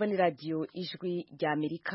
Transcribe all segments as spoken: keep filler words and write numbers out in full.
mwumva ni radio ijwi rya Amerika.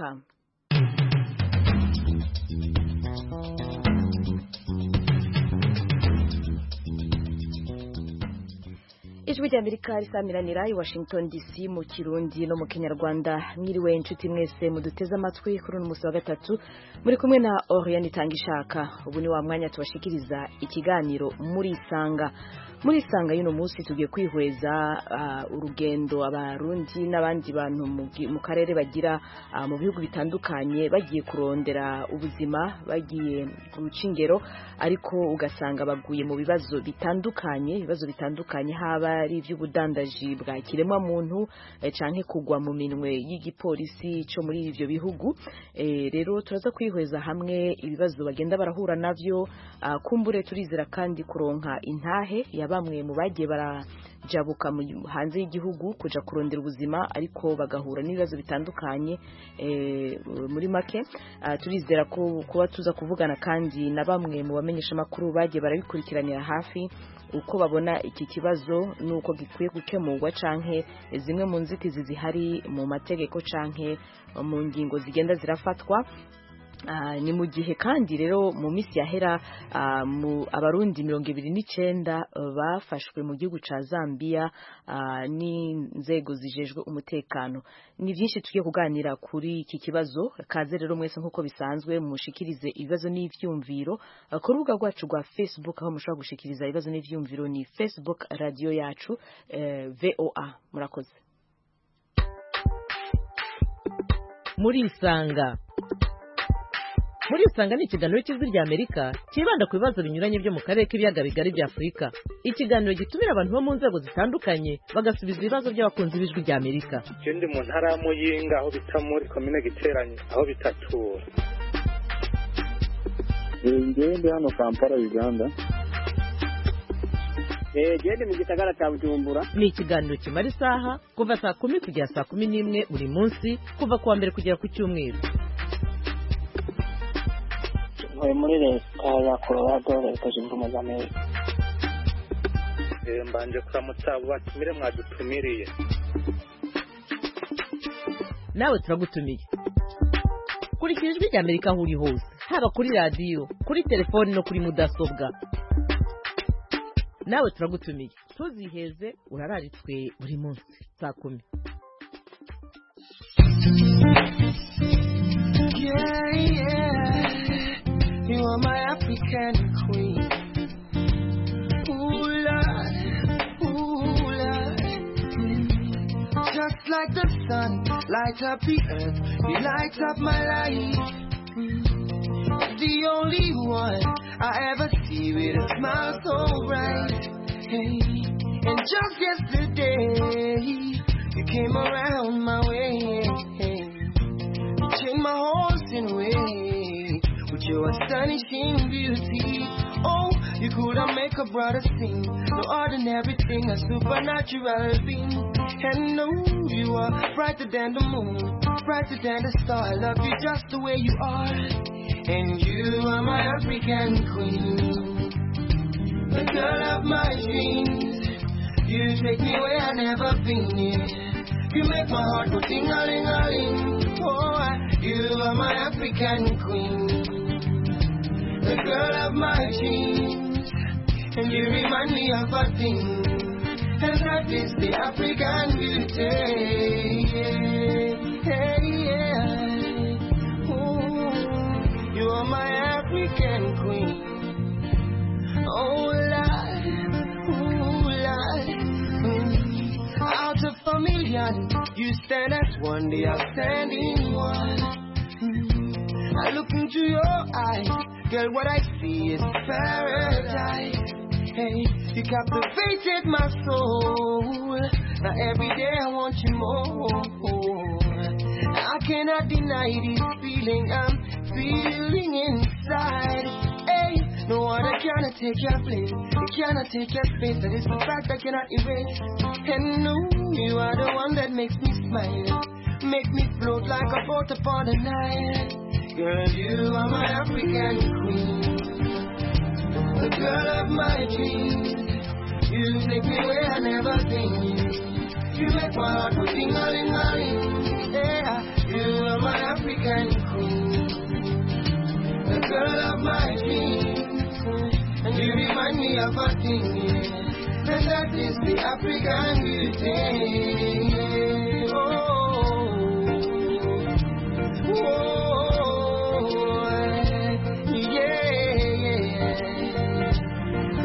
Ijwi rya Amerika risamiranira i Washington D C mu Kirundi no mu Kinyarwanda. Mwiriwe inshuti mwese muduteze amatwi kuri uno musi wa gatatu, muri kumwe na Oriane Tangishaka. Ubu ni wa mwanya tubashikiriza ikiganiro muri Isanga. Muri Isanga y'uno musi tugiye kwihweza uh, urugendo abarundi n'abandi bantu mu karere bagira uh, mu bihugu bitandukanye bagiye kurondera ubuzima, bagiye ku rucingero, ariko ugasanga baguye mu bibazo bitandukanye, ibibazo bitandukanye haba ari iby'ubudandaji bwa kiremwa muntu eh, canke kugwa mu minwe y'igipolisi cyo muri ivyo bihugu. Eh, rero turaza kwihweza hamwe ibibazo bagenda barahura navyo, uh, kumbure turizera kandi kuronka intahe ya bamwe mu bagiye barajabuka hanze y'igihugu kuja kurondera ubuzima ariko bagahura n'ibibazo bitandukanye. Eh, muri make uh, turizera ko kuba tuza kuvugana kandi na bamwe mu bamenyesha makuru bagiye barabikurikiranira hafi uko babona iki kibazo nuko gikwiye gukemurwa canke zimwe mu nzitizi zihari mu mategeko canke mu ngingo zigenda zirafatwa. Uh, ni mu gihe kandi rero mu misi yahera uh, mu abarundi mirongo ibiri n'icenda uh, bafashwe mu gihugu ca Zambia uh, n'inzego zijejwe umutekano. Ni byinshi tugiye kuganira kuri iki kibazo. Kaze rero mwese nkuko bisanzwe mushikirize ibibazo n'ivyumviro uh, ku rubuga rwacu rwa Facebook, aho mushobora gushikiriza ibibazo n'ivyumviro ni Facebook radio yacu uh, V O A. Murakoze. Muri Isanga. Muri Isanga ni ikiganiro cy'ijwi rya Amerika kibanda ku bibazo binyuranye byo mu karere k'ibiyaga bigari bya Afurika. Ikiganiro gitumira abantu bo mu nzego zitandukanye bagasubiza ibibazo by'abakunzi b'ijwi rya Amerika. Ikindi mu ntara ya Muyinga aho bita muri komine Giteranye aho bitatura. Ngende hano Kampala Uganda. Eh gende mu gisagara cya Bujumbura. Ni ikiganiro kimara isaha kuva saa kumi kugera saa kumi n'imwe buri munsi kuva kuwa mbere kugera ku cyumweru. Muri leta ya Colorado leta zunze ubumwe za Amerika. Eh mbanje kuramutsa abo batumire mwadutumiriye. Nawe turagutumiye. Kurikira ijwi rya Amerika aho uri hose, haba kuri radio, kuri telefone no kuri mudasobwa. Nawe turagutumiye. Tuziheze urararitswe buri munsi saa kumi. Yeah, yeah. You are my African queen. Ooh, Lord, ooh, Lord. Just like the sun, light up the earth, you light up my life. The only one I ever see with a smile so bright. Hey, and just yesterday, you came around my way. Hey, you changed my horse in a way. Your astonishing beauty, oh, you couldn't make a brother sing. No ordinary thing, a supernatural being. And no, you are brighter than the moon, brighter than the star. I love you just the way you are. And you are my African queen, the girl of my dreams. You take me where I've never been. You make my heart go ting-a-ling-a-ling. Oh, you are my African queen, the girl of my dreams, and you remind me of a thing, and that is the African beauty. Hey, yeah. Ooh, you are my African queen. Oh, Lord, ooh, Lord. Mm. Out of a million, you stand as one, the outstanding one. Mm. I look into your eyes, girl, what I see is paradise. Hey, you captivated my soul. Now every day I want you more. I cannot deny this feeling I'm feeling inside. Hey, no one cannot take your place. It cannot take your space. That is the fact I cannot erase. And no, you are the one that makes me smile, make me float like a boat upon the Nile. Girl, you are my African queen, the girl of my dreams. You take me where I've never been. You make my heart go ting-a-ling-a-ling. remind me of a thing, yeah. And that is the African beauty. Oh, oh, yeah, yeah.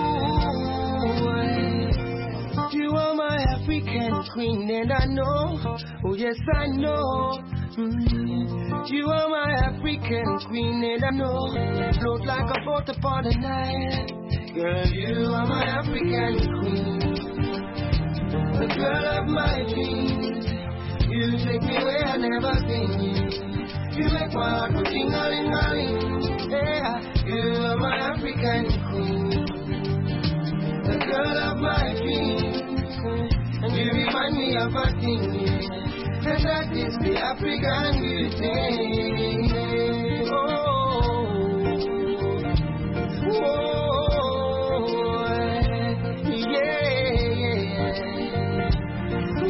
Ooh, you are my African queen, and I know, oh yes I know. Mm-hmm. You are my African queen, and I know, float like a boat upon the Nile. Girl, you are my African queen, the girl of my dreams. You take me where I never been. You make my heart go ting-a-ling-a-ling. Yeah, you are my African queen, the girl of my dreams. And you remind me of a thing, yeah. And that is the African beauty. Oh, oh, yeah.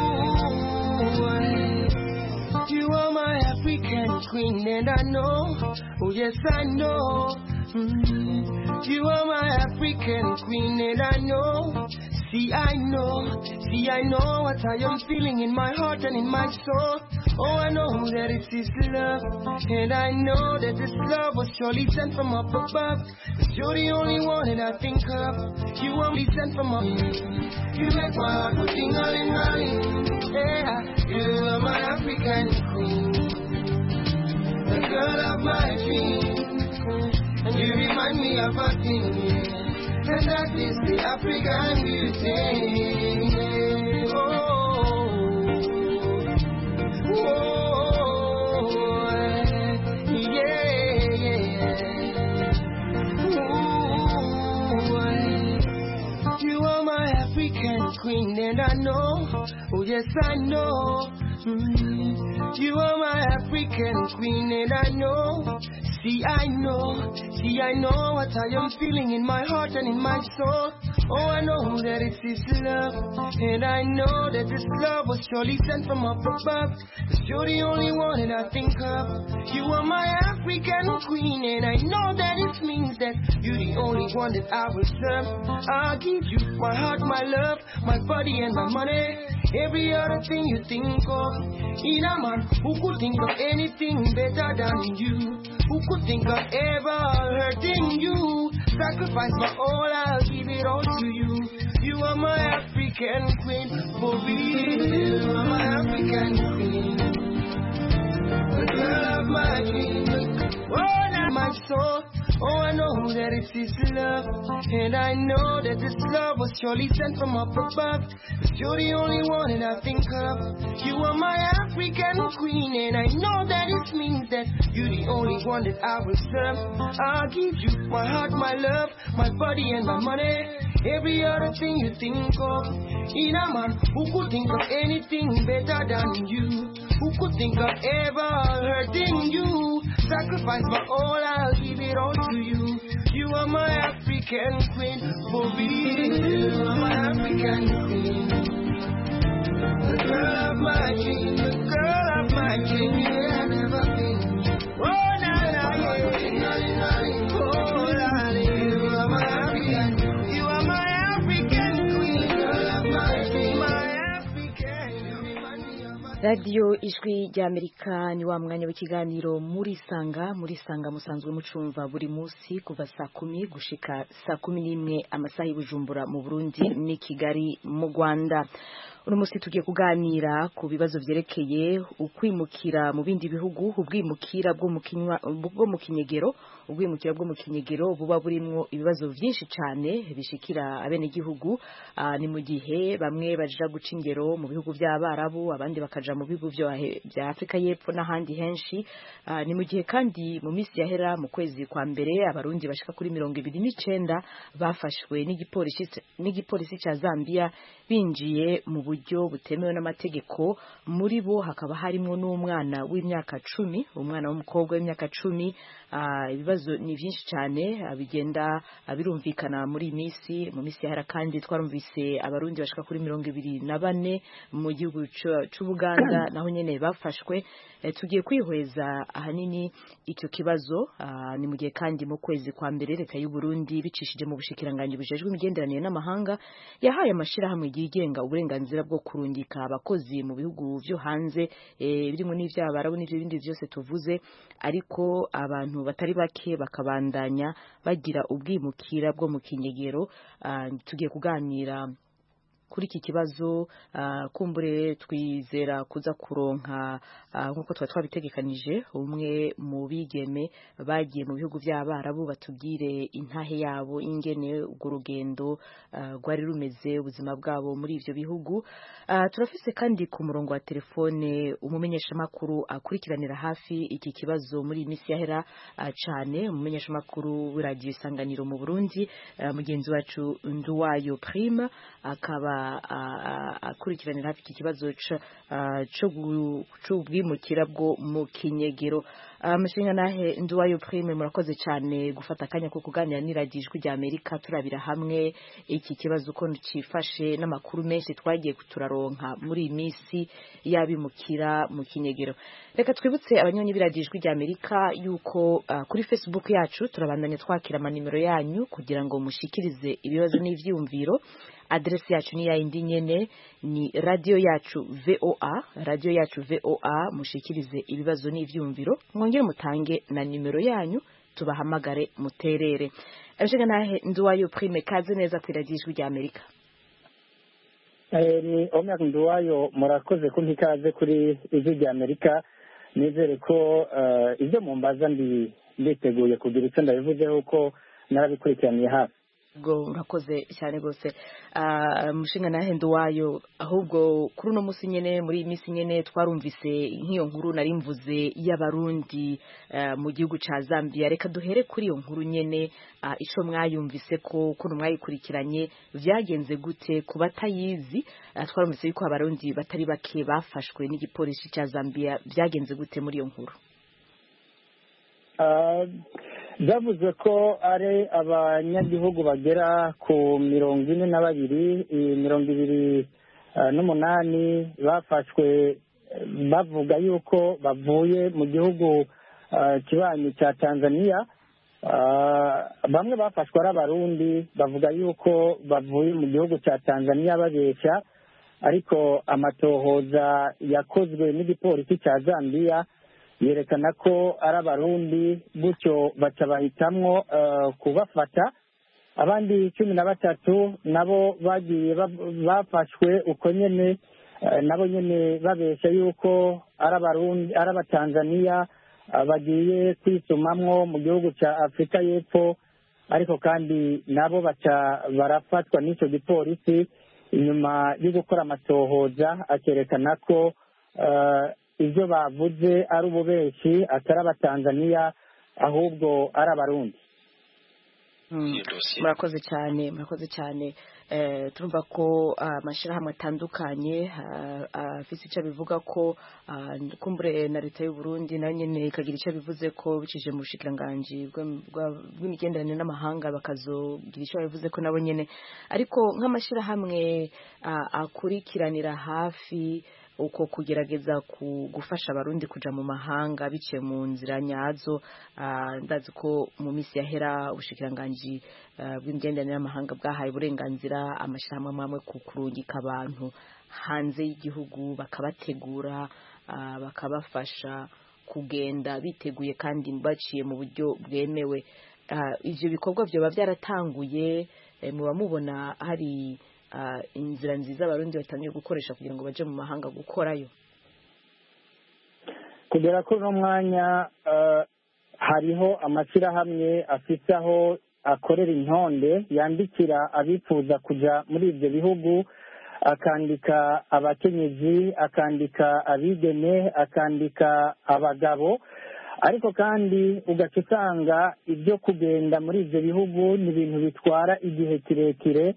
Ooh, you are my African queen, and I know, oh yes I know. Mm-hmm. You are my African queen, and I know. See, I know, see, I know what I am feeling in my heart and in my soul. Oh, I know that it is love, and I know that this love was surely sent from up above. Cause you're the only one that I think of. You only sent from up. You make my heart go ting-a-ling-a-ling. Yeah, you are my African queen, the girl of my dreams. And you remind me of a thing, yeah. And that is the African beauty. Oh, oh, yeah, yeah. Ooh, you are my African queen, and I know, oh yes I know. Mm-hmm. You are my African queen, and I know. See, I know, see, I know what I am feeling in my heart and in my soul. Oh, I know that it is love, and I know that this love was surely sent from up above. Cause you're the only one that I think of. You are my African queen, and I know that it means that you're the only one that I will serve. I'll give you my heart, my love, my body and my money. Every other thing you think of. In a man who could think of anything better than you, who could think of ever hurting you. Sacrifice my all, I'll give it all to you. You are my African queen, for real. You are my African queen, the girl of my dreams. Oh, now my soul. Oh, I know that it is love, and I know that this love was surely sent from up above. Cause you're the only one that I think of. You are my African queen, and I know that it means that you're the only one that I will serve. I'll give you my heart, my love, my body and my money. Every other thing you think of. In a man who could think of anything better than you, who could think of ever hurting you. Sacrifice my all, I'll give it all to you. You are my African queen, for real. You are my African queen, the girl of my dreams, the girl of my dreams. Yeah, I've never been. Oh, na na, yeah. Oh, na, you are my African, you are my African queen, girl of my dreams, my African. You remind me of my Radio Ijwi ry'Amerika ni wa mwanya w'ikiganiro muri sanga muri sanga musanzwe mucumva buri munsi kuva saa kumi gushika saa kumi n'imwe amasaha y'Ibujumbura mu Burundi ni Kigali mu Rwanda. Uno munsi tugiye kuganira ku bibazo vyerekeye ukwimukira mu bindi bihugu, ubwimukira bwo mu kinywa bwo mu kinyegero, ubwimukira bwo mu kinyegero buba burimwo ibibazo vyinshi cyane bishikira abene gihugu. Uh, ni mu gihe bamwe baja guca ingero mu bihugu by'Abarabu, abandi bakaja mu bihugu bya Afrika y'Epfo n'ahandi henshi. Uh, ni mu gihe kandi mu misi yahera mu kwezi kwa mbere abarundi bashika kuri mirongo ibiri n'icenda bafashwe n'igipolisi n'igipolisi ca Zambia binjiye mu buryo butemewe n'amategeko. Muri bo hakaba harimo n'umwana w'imyaka cumi, umwana w'umukobwa w'imyaka cumi ibibazo ni byinshi cyane bigenda birumvikana muri iyi minsi mu minsi yahera kandi twarumvise abarundi bashika kuri mirongo ibiri na bane mu gihugu c'Ubuganda naho nyene bafashwe. Tugiye kwihweza ahanini icyo kibazo ni mu gihe kandi mu kwezi kwa mbere leta y'u Burundi bicishije mu bushikiranganje bujejwe imigenderanire n'amahanga yahaye amashirahamwe yigenga uburenganzira bwo kurungika abakozi mu bihugu byo hanze birimo n'ivy'abarabu n'ivyo bindi byose tuvuze, ariko abantu batari bake bakabandanya bagira ubwimukira bwo mu kinyegero. Tugiye kuganira kuri iki kibazo kumbure twizera kuza kuronka nkuko twa twabitegekanije umwe mu bigeme bagiye mu bihugu by'abarabu batubwire intahe yabo ingene urwo rugendo rwari rumeze ubuzima bwabo muri ivyo bihugu. Turafise kandi ku murongo wa telefone umumenyesha makuru akurikiranira hafi iki kibazo muri imisi yahera cyane, umumenyesha makuru w'iradio Isanganiro mu Burundi, mugenzi wacu Nduwayo Prime akaba akurikiranira hafi iki kibazo c'ubwimukira bwo mu kinyegero. Amushinga nahe Nduwayo Prime, murakoze cyane gufata akanya ko kuganira n'iradio Ijwi rya Amerika turabira hamwe iki kibazo ko cifashe n'amakuru menshi twagiye kuturaronka muri iyi minsi yabimukira mu kinyegero. Reka twibutse abanyonyi b'iradio Ijwi rya Amerika yuko uh, kuri Facebook yacu turabandanya twakira amanimero yanyu kugira ngo mushikirize ibibazo n'ivyumviro. Adresi yacu ni ya indi nyene ni radio yacu V O A, radio yacu V O A, mushikirize ibibazo n'ivyumviro mwongere mutange na nimero yanyu tubahamagare muterere. Abashaka nahe Nduwayo Prime, kaze neza ku radio Ijwi rya Amerika. Eh ni Omer Nduwayo, murakoze kumpa ikaze kuri Ijwi rya Amerika. Nizere ko uh, ivyo mumbaza ndi nditeguye kugira icyo ndabivuzeho uko narabikurikiraniye hafi. Go urakoze cyane gose. Uh, mushinga nahe Nduwayo, ahubwo kuri uno musi nyene muri imisi nyene twarumvise nk'iyo nkuru nari mvuze y'abarundi uh, mu gihugu ca Zambia. Reka duhere kuri iyo nkuru nyene, uh, ico mwayumvise ko ko mwayikurikiranye vyagenze gute ku batayizi. Uh, twarumvise yuko abarundi batari bake bafashwe n'igipolisi ca Zambia, vyagenze gute muri iyo nkuru? Uh, Byavuze ko ari abanyagihugu bagera ku mirongo ine na babiri mirongo ibiri n'umunani bafashwe bavuga yuko bavuye mu gihugu kibanyi cya Tanzania. Bamwe bafashwe ari abarundi bavuga yuko bavuye mu gihugu cya Tanzania babeshya, ariko amatohoza yakozwe n'igipolisi cya Zambia yerekana ko ari abarundi, gutyo baca bahitamwo uh, kubafata. Abandi cumi na batatu nabo bagiye bafashwe uko nyene, uh, nabo nyene babesha yuko ari abarundi ari abatanzania uh, bagiye kwisumamwo mu gihugu ca Afrika y'Epfo, ariko kandi nabo baca barafatwa n'ico gipolisi inyuma yo gukora amatohoza akerekana ko uh, ivyo bavuze ari ububeshi, atari abatanzania ahubwo ari abarundi. Murakoze cyane, murakoze cyane. Eh, turumva ko amashirahamwe atandukanye afise icyo bivuga ko kumbure na leta y'u Burundi nayo nyene ikagira icyo bivuze ko bicije mu bushikiranganje bw'imigenderanire n'amahanga bakazogira icyo bivuze ko nabo nyene, ariko nk'amashirahamwe akurikiranira hafi uko kugerageza gufasha abarundi kuja mu mahanga biciye mu nzira nyazo. Ndazi ko mu misi yahera ubushikiranganje bw'imigenderanire n'amahanga bwahaye uburenganzira amashirahamwe amwe ku kurungika abantu hanze y'igihugu, bakabategura bakabafasha kugenda biteguye kandi baciye mu buryo bwemewe. Ivyo bikorwa vyoba vyaratanguye, muba mubona hari Uh, inzira nziza abarundi batangiye gukoresha kugira ngo baje mu mahanga gukorayo? Kugera kuri no mwanya uh, hariho amashyirahamwe afite aho akorera intonde yandikira abifuza kuja muri ivyo bihugu, akandika abakenyezi, akandika abigeme, akandika abagabo, ariko kandi ugaca usanga ibyo kugenda muri ivyo bihugu ni ibintu bitwara igihe kirekire.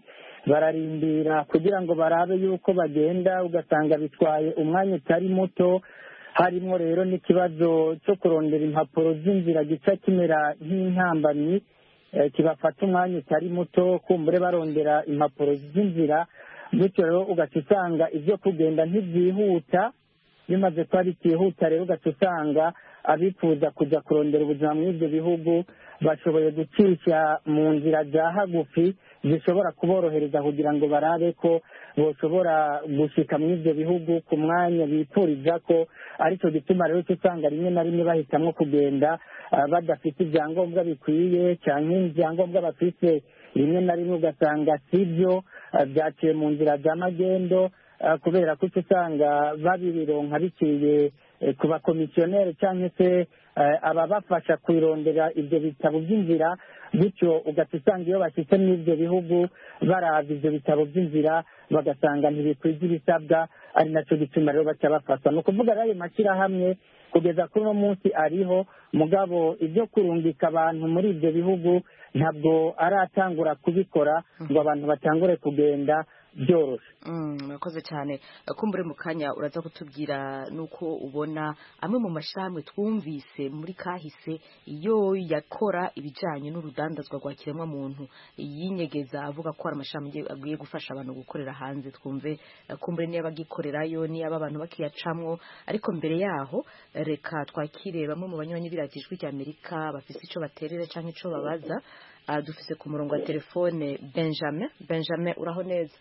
Bararindira kugira ngo barabe yuko bagenda, ugasanga bitwaye umwanya utari muto. harimo rero n'ikibazo cyo kurondera impapuro z'inzira gica kimera nk'intambamyi kibafata umwanya utari muto kumbure barondera impapuro z'inzira, bityo rero ugaca usanga ibyo kugenda ntibyihuta, bimaze kuba bitihuta rero ugaca usanga abifuza kujya kurondera ubuzima muri ibyo bihugu bashoboye gucisha mu nzira za hagufi zishobora kuborohereza kugira ngo barabe ko bashobora gushika muri ibyo bihugu ku mwanya bipfuriza ko, aricyo gituma rero usanga rimwe na rimwe bahitamo kugenda badafite ibyangombwa bikwiye, cyangwa ibyangombwa bafite rimwe na rimwe ugasanga si byo, byaciye mu nzira za magendo, kubera ko usanga babironka biciye ku bakomisiyoneri cyangwa se ababafasha kwirondera ibyo bitabo by'inzira, bityo ugaca usanga iyo bashyitse muri ibyo bihugu baraza ibyo bitabo by'inzira bagasanga ntibikwije ibisabwa, ari nacyo gituma rero baca bafasha. Ni ukuvuga rero ayo mashyirahamwe kugeza kuri uno munsi ariho, mugabo ibyo kurungika abantu muri ibyo bihugu ntabwo aratangura kubikora ngo abantu batangure kugenda byoroshye. murakoze cyane. Kumbure mu kanya uraza kutubwira nuko ubona amwe mu mashyirahamwe twumvise muri kahise iyo yakora ibijyanye n'urudandazwa rwa kiremwamuntu yinyegeza avuga ko hari amashyirahamwe agiye gufasha abantu gukorera hanze, twumve kumbure niba bagikorerayo niba abantu bakiyacamwo, ariko mbere yaho reka twakire bamwe mu banywanyi biratijwe ry'Amerika bafite icyo baterera cyangwa icyo babaza. Dufise ku murongo wa telefone Benjamin. Benjamin, uraho neza?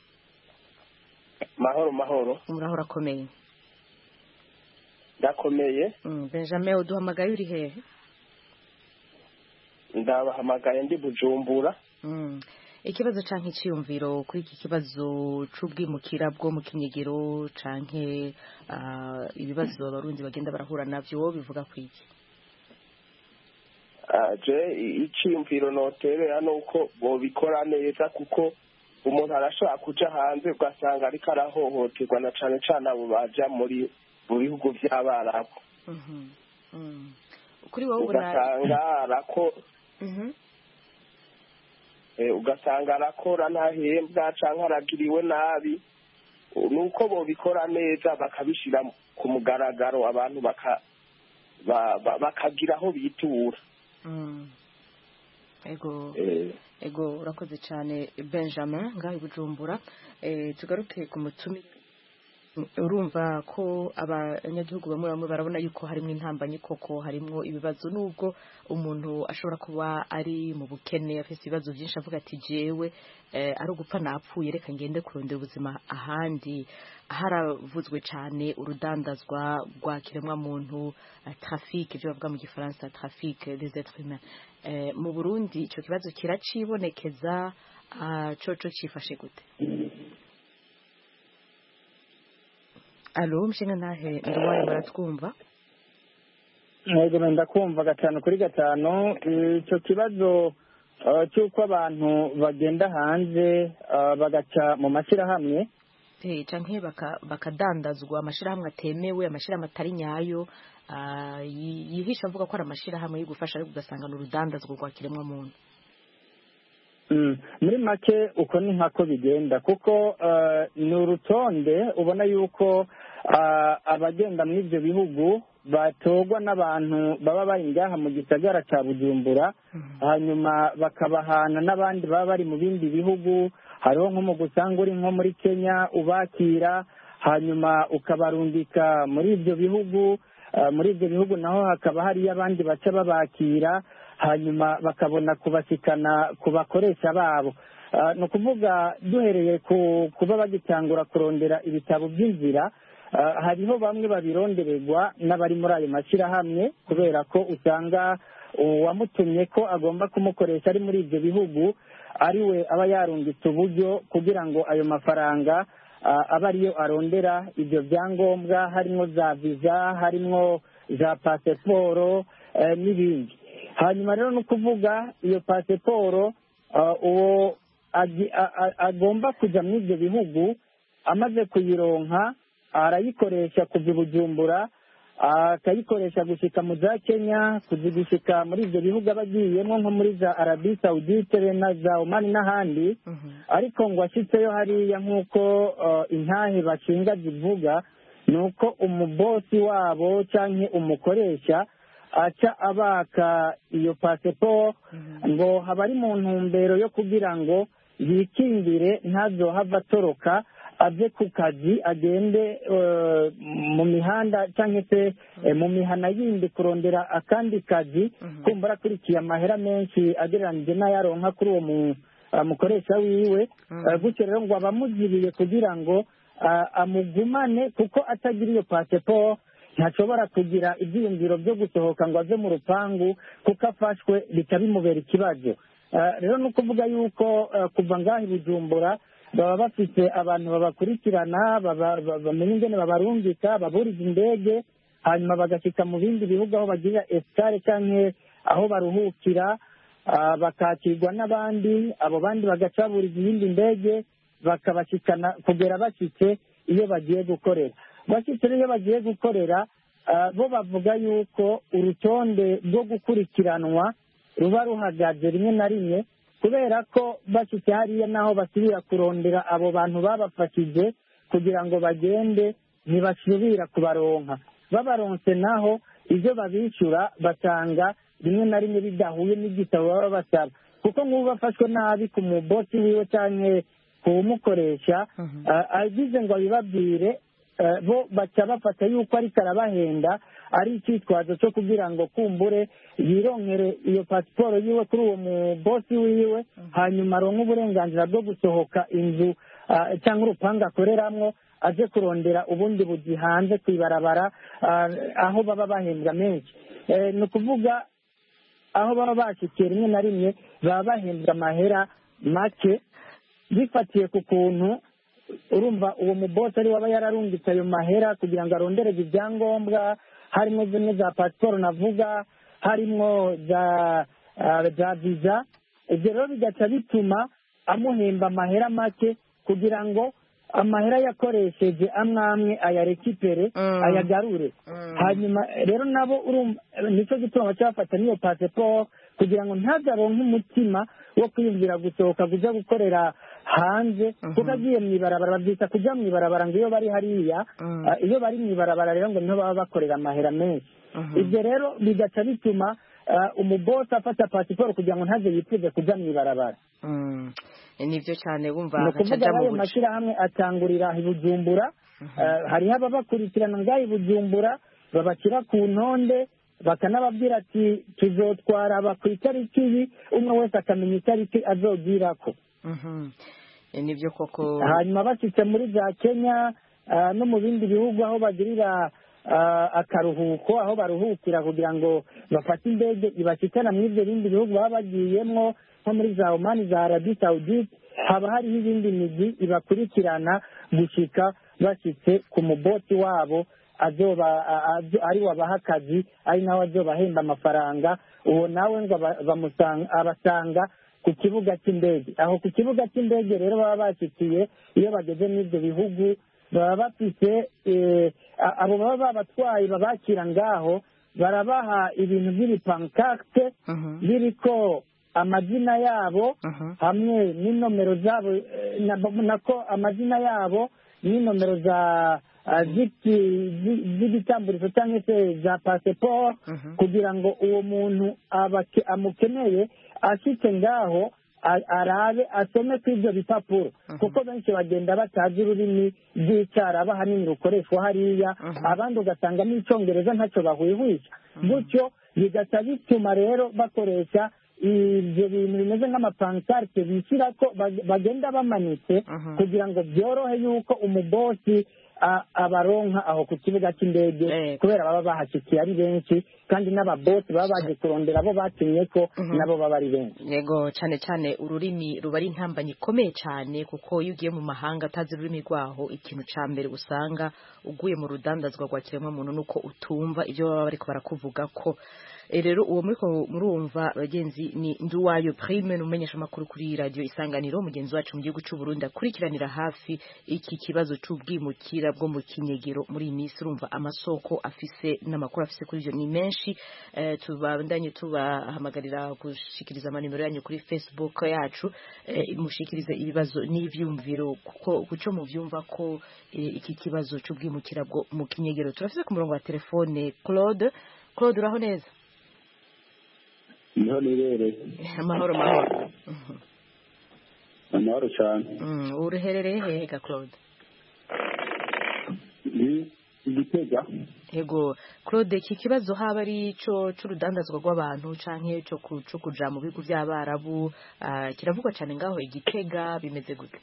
Mahoro mahoro. Muraho urakomeye? Ndakomeye. Mm, Benjamin, uduhamagaye uri hehe? Ndabahamagaye ndi Bujumbura. Mm. Ikibazo canke iciyumviro kuri iki kibazo c'ubwimukira bwo mu kinyegero canke uh, ibibazo abarundi bagenda barahura navyo wo bivuga kwiki? Aje iciyumviro noterera nuko bo bikora neza, kuko umuntu arashobora kuja hanze ugasanga ariko arahohoterwa na cane cane abo baja muri mu bihugu vy'Abarabu. Mhm. Mm. Kuri wowe ubona ugasanga arako Mhm. eh ugasanga arakora ntahembwa canke aragiriwe nabi, nuko bo bikora neza bakabishira ku mugaragaro abantu baka bakagira aho bitura. Mm. Ego eh ego urakoze cyane Benjamin ngaho Bujumbura. Eh tugaruke ku mutumi, urumva ko abanyagihugu bamwe bamwe barabona yuko harimo intambanye koko, harimo ibibazo, nubwo umuntu ashobora kuba ari mu bukene afite ibibazo byinshi avuga ati jewe eh, ari ugupfa napfuye reka ngende kurondera ubuzima ahandi. Haravuzwe cyane urudandazwa rwa kiremwa muntu, uh, trafic ibyo bavuga mu gifaransa trafic des êtres humains. Eh, mu Burundi icyo kibazo kiracibonekeza, uh, coco cifashe gute? Alo mshinga nahe ndwaye baratwumva? Ego ndakumva gatanu kuri gatanu. Icyo kibazo uh, cy'uko abantu bagenda hanze uh, bagaca mu mashyirahamwe eh canke baka bakadandazwa amashirahamwe atemewe, amashirahamwe atari nyayo, uh, yihisha avuga ko ari amashirahamwe yo gufasha ariko ugasanga n'urudandazwa rwa kiremwa muntu. Mm. Muri make uko ni nkako bigenda, kuko uh, ni urutonde ubona yuko uh, abagenda muri ibyo bihugu batogwa n'abantu baba bari ngaha mu gisagara cya Bujumbura, hanyuma bakabahana n'abandi baba bari mu bindi bihugu. Hariho nko mu gusanga uri nko muri Kenya ubakira, hanyuma ukabarungika muri ibyo bihugu, uh, muri ibyo bihugu naho hakaba hari abandi baca babakira, hanyuma bakabona kubashikana ku bakoresha babo. Uh, ni ukuvuga duhereye ku kuba bagitangura kurondera ibitabo by'inzira, uh, hariho bamwe babirondererwa n'abari muri ayo mashyirahamwe, kubera ko usanga uwamutumye ko agomba kumukoresha ari muri ibyo bihugu ariwe aba yarungitse uburyo kugira ngo ayo mafaranga uh, aba ariyo arondera ibyo byangombwa, harimo za visa, harimo za pasiporo uh, n'ibindi. Hanyuma rero no kuvuga iyo pasiporo uh, uwo agomba kujya muri ibyo bihugu amaze kuyironka arayikoresha kuva Bujumbura, akayikoresha gushika mu za Kenya, kuzigishika muri ibyo bihugu abagiyemo nko muri za Arabie Saoudite na za Oman n'ahandi. Uh-huh. Ariko ngo ashitseyo hariya nk'uko uh, intahe bashinga zivuga, ni uko umubosi wabo cyangwa umukoresha aca abaka iyo pasiporo ngo haba ari mu ntumbero yo kugira ngo yikingire ntazohava atoroka ave ku kazi agende mu mihanda cyangwa se mu mihana yindi kurondera akandi kazi kumva akurikiye amahera menshi agereranyije n'ayaronka kuri uwo mukoresha wiwe gutyo rero ngo abamugiriye kugira ngo amugumane kuko atagira iyo pasiporo ntashobora kugira ibyiyumviro byo gusohoka ngo ave mu rupangu kuko afashwe bica bimubera ikibazo rero ni ukuvuga yuko kuva ngaho i Bujumbura baba bafite abantu babakurikirana bamenya ingene babarungika baburiza indege hanyuma bagashyika mu bindi bihugu aho bagirira esitare cyangwa aho baruhukira bakakirwa n'abandi abo bandi bagacaburiza iyindi ndege bakabashyikana kugera bashyitse iyo bagiye gukorera bashyitse iyo bagiye gukorera bo bavuga yuko urutonde rwo gukurikiranwa ruba ruhagaze rimwe na rimwe kubera ko bashyitse hariya naho basubira kurondera abo bantu babafashije kugira ngo bagende ntibasubira kubaronka babaronse naho ibyo babishyura basanga rimwe na rimwe bidahuye n'igitabo baba basaba kuko nk'ubu bafashwe nabi ku mubosi wiwe cyangwa kuwumukoresha agize ngo abibabwire bo baca bafata yuko ariko arabahenda ari icyitwazo cyo kugira ngo kumbure yironkere iyo pasiporo yiwe kuri uwo mubosi wiwe hanyuma aronke uburenganzira bwo gusohoka inzu cyangwa urupangu akoreramo aje kurondera ubundi buzi hanze ku ibarabara aho baba bahembwa menshi ni ukuvuga aho baba bashyikiye rimwe na rimwe baba bahembwa amahera make bifatiye ku kuntu urumva uwo mubosi ari waba yararungitse ayo mahera kugira ngo arondereze ibyangombwa harimo zimwe za pasiporo navuga harimo za za viza ibyo rero bigaca bituma amuhemba amahera make kugira ngo amahera yakoresheje amwe amwe ayarekipere ayagarure hanyuma rero nabo nicyo gituma cyafata n'iyo pasiporo kugira ngo ntagaronke umutima wo kwiyumvira gusohoka kujya gukorera hanze kuko agiye mu ibarabara babyita kujya mu ibarabara ngo iyo bari hariya iyo bari mu ibarabara rero ngo niho baba bakorera amahera menshi ibyo rero bigaca bituma umubosi afata pasiporo kugira ngo ntaze yifuze kujya mu ibarabara nibyo cyane wumva ni ukuvuga ayo mashyirahamwe atangurira i Bujumbura hariho ababakurikirana ngaho i Bujumbura babashyira ku ntonde bakanababwira ati tuzotwara aba ku itariki iyi umwe wese akamenya itariki azogirako nibyo koko hanyuma bashyitse muri za Kenya no mu bindi bihugu aho bagirira akaruhuko aho baruhukira kugira ngo bafate indege ibashyikana muri ibyo bindi bihugu baba bagiyemo nko muri za Oman za Arabie Saoudite haba hariho ibindi migi ibakurikirana gushyika bashyitse ku mubosi wabo azoba ari wabaha akazi ari nawe azobahemba amafaranga uwo nawe ngo abasanga ku kibuga cy'indege aho ku kibuga cy'indege rero baba bashyikiye iyo bageze muri ibyo bihugu baba bafite abo baba babatwaye babakira ngaho barabaha ibintu by'ibipankarte biriko amazina yabo hamwe n'inomero zabo nako amazina yabo n'inomero za z'igitamburizo cyangwa se za pasiporo kugira ngo uwo muntu amukeneye ashyitse ngaho arabe asome kuri ibyo bipapuro kuko benshi bagenda batazi ururimi rw'icyarabu ahanini rukoreshwa hariya abandi ugasanga n'icyongereza ntacyo bahwihwisha gutyo bigaca bituma rero bakoresha ibyo bintu bimeze nk'amapankarte bishyira ko bagenda bamanitse kugira ngo byorohe yuko umubosi abaronka aho ku kibuga cy'indege kubera baba bahashyikiye ari benshi kandi n'ababosi baba baje kurondera abo batumye ko nabo baba ari benshi yego cyane cyane ururimi ruba ari intambamyi ikomeye cyane kuko iyo ugiye mu mahanga utazi ururimi rwaho ikintu cya mbere usanga uguye mu rudandazwa rwa kiremwamuntu nuko utumva ibyo baba bariko barakuvuga ko rero uwo muri murumva bagenzi ni Nduwayo Prime numenyesha makuru kuri radio Isanganiro mugenzi wacu mu gihugu cy'u Burundi akurikiranira hafi iki kibazo cy'ubwimukira bwo mu kinyegero muri iyi minsi urumva amasoko afise n'amakuru afise kuri ivyo ni menshi eh, tubandanye tubahamagarira gushikiriza amanimero yanyu kuri Facebook yacu eh, mushikirize ibibazo n'ivyumviro kuko kuco mu vyumva ko eh, iki kibazo cy'ubwimukira bwo mu kinyegero turafise ku murongo wa telefone Claude Claude uraho neza niho nibereye amahoro mahoro amahoro cyane uruherereye hehe ga Claude ni Igitega yego Claude iki kibazo haba ari ico c'urudandazwa rw'abantu canke ico cyo kuja mu bigo by'abarabu uh, kiravugwa cyane ngaho Igitega bimeze gute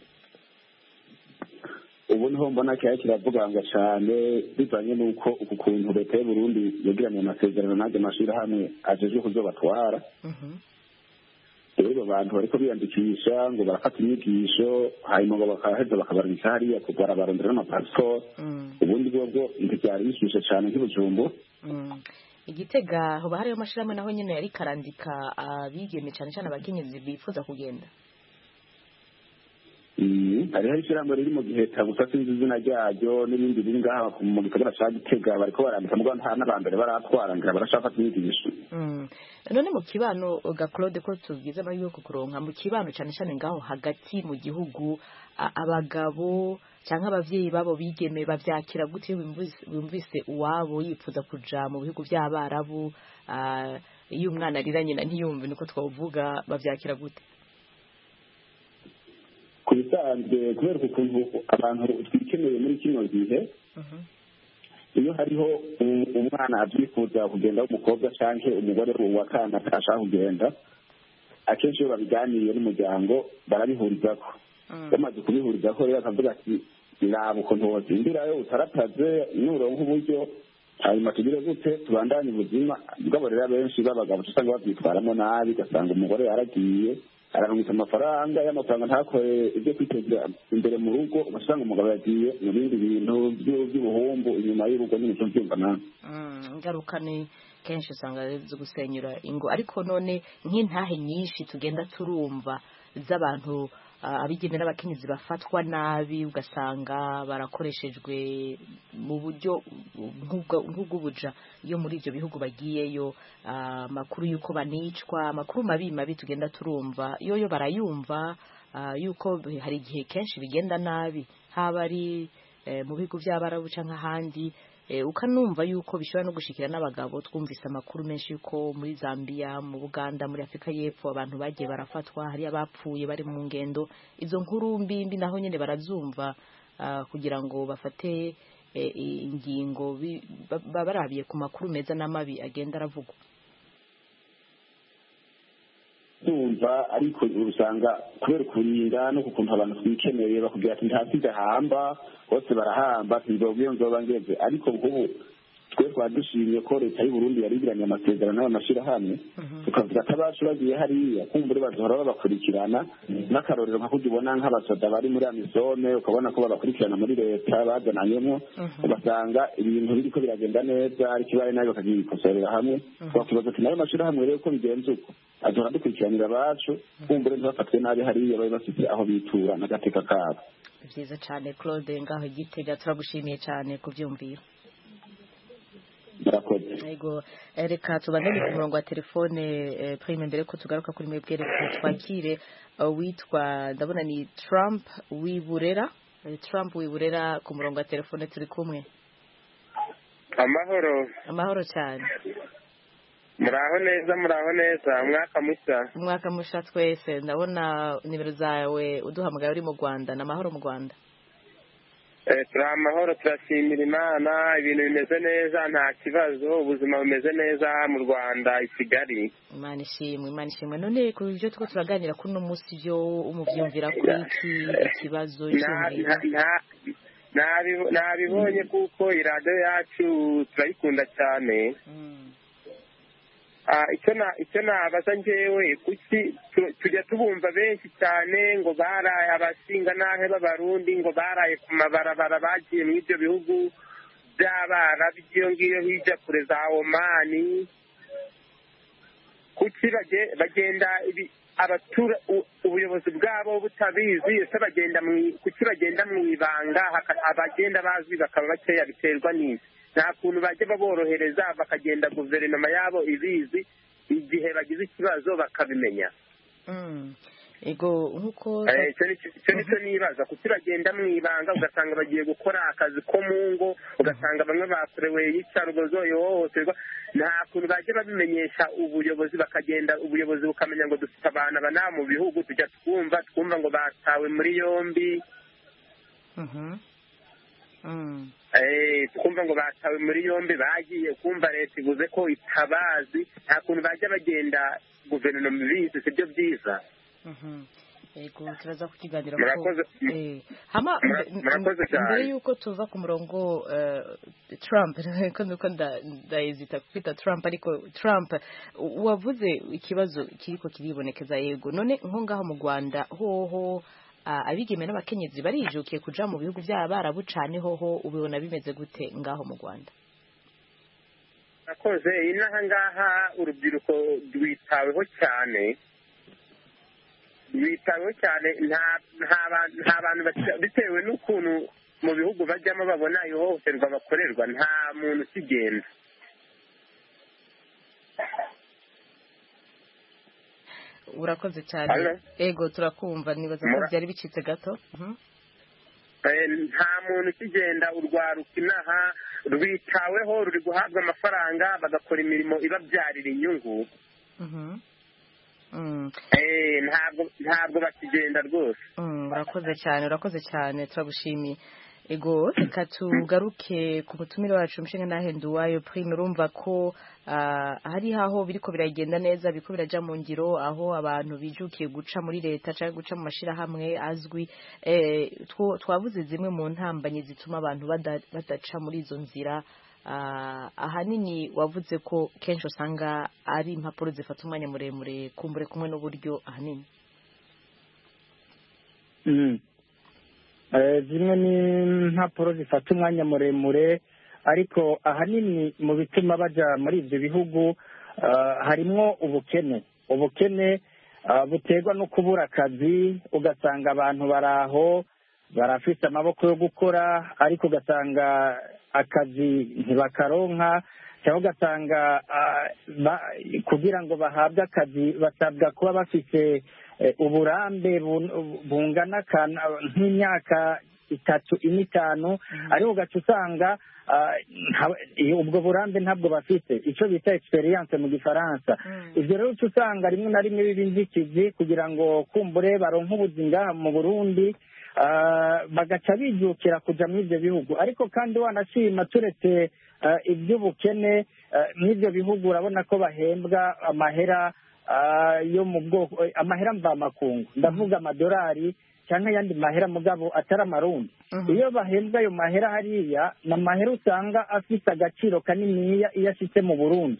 ubu niho mbona cyane kiravuganga cyane bivanye n'uko uku kuntu leta y'u Burundi yagiranye amasezerano n'aje mashira hamwe ajeje kuzobatwara rero abantu bariko biyandikisha ngo barafata inyigisho hanyuma ngo bakaheza bakabarungika hariya kugara barondera n'amapasiporo ubundi bwo ntibyari bishyushye cyane nk'ibujumbu Igitega hoba hariyo amashirahamwe naho nyene yari karandika abigeme cyane cyane abakenyezi bifuza kugenda hariho ishyirahamwe riri mu Giheta gusa sinzi izina ryaryo n'ibindi biri ngaha mu gisagara ca Gitega bariko barandika mugabo nta n'abambere baratwara ngira barashaka inyigisho none mu kibano ga Claude ko tugize amahirwe yo kuronka mu kibano cyane cyane ngaho hagati mu gihugu abagabo cyangwa abavyeyi babo bigeme bavyakira gute bumvise uwabo yifuza kuja mu bihugu by'abarabu iyo umwana ariranye na ntiyumve niko twavuga bavyakira gute kubisanzwe kubera ukuntu abantu twikeneye muri kino gihe iyo hariho umwana abyifuza kugenda w'umukobwa canke umugore wa kana ashaka kugenda akenshi iyo babiganiye n'umuryango barabihurizako bamaze kubihurizako rero akavuga ati naba ukuntu wozindirayo utarataze nuronka uburyo hanyuma tugire gute tubandanye ubuzima bwabo rero benshi b'abagabo usanga babyitwaramo nabi ugasanga umugore yaragiye ararungitse amafaranga y'amafaranga ntakore ibyo kwiteza imbere mu rugo ugasanga umugabo yagiye mu bindi bintu by'ubuhumbu inyuma y'urugo nyine cyo byumva nawe ingaruka ni kenshi usanga zo gusenyura ingo ariko none nk'intahe nyinshi tugenda turumva z'abantu abigeme n'abakenyezi bafatwa nabi ugasanga barakoreshejwe mu buryo nk'ubw'ubuja iyo muri ibyo bihugu bagiyeyo amakuru y'uko banicwa amakuru mabi mabi tugenda turumva iyo yo barayumva y'uko hari igihe kenshi bigenda nabi haba ari mu bihugu by'abarabu cyangwa ahandi ukanumva yuko bishobora no gushikira n'abagabo twumvise amakuru menshi yuko muri Zambia mu Buganda muri Afrika y'Epfo abantu bagiye barafatwa hari abapfuye bari mu ngendo izo nkuru mbi mbi naho nyene barazumva kugira ngo bafate ingingo barabiye ku makuru meza n'amabi agenda aravugwa tumva ariko usanga kubera kurinda no kukuntu abantu twikeneye bakubwira ati ntasize hamba bose barahamba ntibabwiye nzoba ngeze ariko nk'ubu twe twadushimye ko leta y'u Burundi yarigiranye amasezerano n'amashirahamwe tukavuga ko abacu bagiye hariya kumbure bazohora babakurikirana n'akarorero nka kujibona nk'abasoda bari muri Amazone ukabona ko babakurikirana muri leta bazananyemo ugasanga ibintu biriko biragenda neza ariko ibaye nayo bakagikosorera hamwe twakibaza ati nayo mashirahamwe rero ko bigenze uko azohora dukurikiranira abacu kumbure ntibafatwe nabi hariya bari bafite aho bitura n'agateka kabo byiza cyane Claude ngaho Igitega turagushimiye cyane kubyumvira Ego reka tubandanye ku murongo wa telefone Prime mbere ko tugaruka kuri mwebwe reka twakire witwa ndabona ni Trump wiburera Trump wiburera ku murongo wa telefone turi kumwe amahoro amahoro cyane muraho neza muraho neza umwaka mushya umwaka mushya twese ndabona nimero zawe uduhamagaye uri mu Rwanda n'amahoro mu Rwanda turi amahoro turashimira Imana ibintu bimeze neza nta kibazo ubuzima bumeze neza mu Rwanda i Kigali Imana ishimwe Imana ishimwe none ku byo tuko turaganira kuri no munsi byo umuvyumvira kuri iki ikibazo nabibonye kuko iradiyo yacu turayikunda cyane icyo nabaza njyewe kuki tujya tubumva benshi cyane ngo baraye abashinga nahe b'abarundi ngo baraye ku mabarabara bagiye muri ibyo bihugu by'abarabu by'iyo ngiyo hirya kure za Omani kuki bagenda abatura ubuyobozi bwabo butabizi ese bagenda kuki bagenda mu ibanga abagenda bazi bakaba bakeya biterwa n'iki nta kuntu bajya baborohereza bakagenda guverinoma yabo ibizi igihe bagize ikibazo bakabimenya ego nkuko icyo nicyo nibaza kuki bagenda mu ibanga ugasanga bagiye gukora akazi ko mu ngo ugasanga bamwe bakorewe iyicarubozo ihohoterwa nta kuntu bajya babimenyesha ubuyobozi bakagenda ubuyobozi bukamenya ngo dufite abana bana mu bihugu tujya twumva twumva ngo batawe muri yombi twumva ngo batawe muri yombi bagiye kumva leta ivuze ko itabazi nta kuntu bajya bagenda guverinoma ibizi si byo byiza yego turaza kukiganira mbere y'uko tuva ku murongo Trump nuko ndahezita kwita Trump ariko Trump wavuze ikibazo kiriko kiribonekeza yego none nko ngaho mu Rwanda hoho abigeme n'abakenyezi barijukiye kuja mu bihugu by'abarabu cane hoho ubibona bimeze gute ngaho mu Rwanda nakoze inaha ngaha urubyiruko rwitaweho cyane bitaweho cyane nta bantu bitewe n'ukuntu mu bihugu bajyamo babona ihohoterwa bakorerwa nta muntu ukigenda urakoze cyane ego turakumva nibaza ko byari bicitse gato nta muntu ukigenda urwaruka inaha rwitaweho ruri guhabwa amafaranga bagakora imirimo ibabyarira inyungu ntabwo bakigenda rwose urakoze cyane urakoze cyane turagushimiye ego reka tugaruke ku mutumire wacu umushinga nahenda uwayo prime urumva ko hari aho biriko biragenda neza biriko biraja mu ngiro aho abantu bijukiye guca muri leta cyangwa guca mu mashirahamwe azwi twavuze zimwe mu ntambanyi zituma abantu badaca muri izo nzira ahanini wavuze ko kenshi usanga ari impapuro zifata umwanya muremure kumbure kumwe n'uburyo ahanini zimwe ni impapuro zifata umwanya muremure ariko ahanini mu bituma bajya muri ibyo bihugu harimo ubukene ubukene buterwa no kubura akazi ugasanga abantu bari aho barafite amaboko yo gukora ariko ugasanga akazi ntibakaronka cyangwa ugasanga kugira ngo bahabwe akazi basabwa kuba bafite uburambe bungana nk'imyaka itatu ine itanu ariko ugaca usanga ubwo burambe ntabwo bafite icyo bita experience mu gifaransa ibyo rero uca usanga rimwe na rimwe biba inzitizi kugira ngo kumbure baronke ubuzima mu Burundi bagaca bijukira kujya muri ibyo bihugu ariko kandi wanashima turetse iby'ubukene n'ibyo bihugu urabona ko bahembwa amahera yo mu bwoko amahera mvamakungu ndavuga amadolari cyangwa ayandi mahera mugabo atari amarundi iyo bahembwa ayo mahera hariya ni amahera usanga afite agaciro kaniniya iyo ashyitse mu Burundi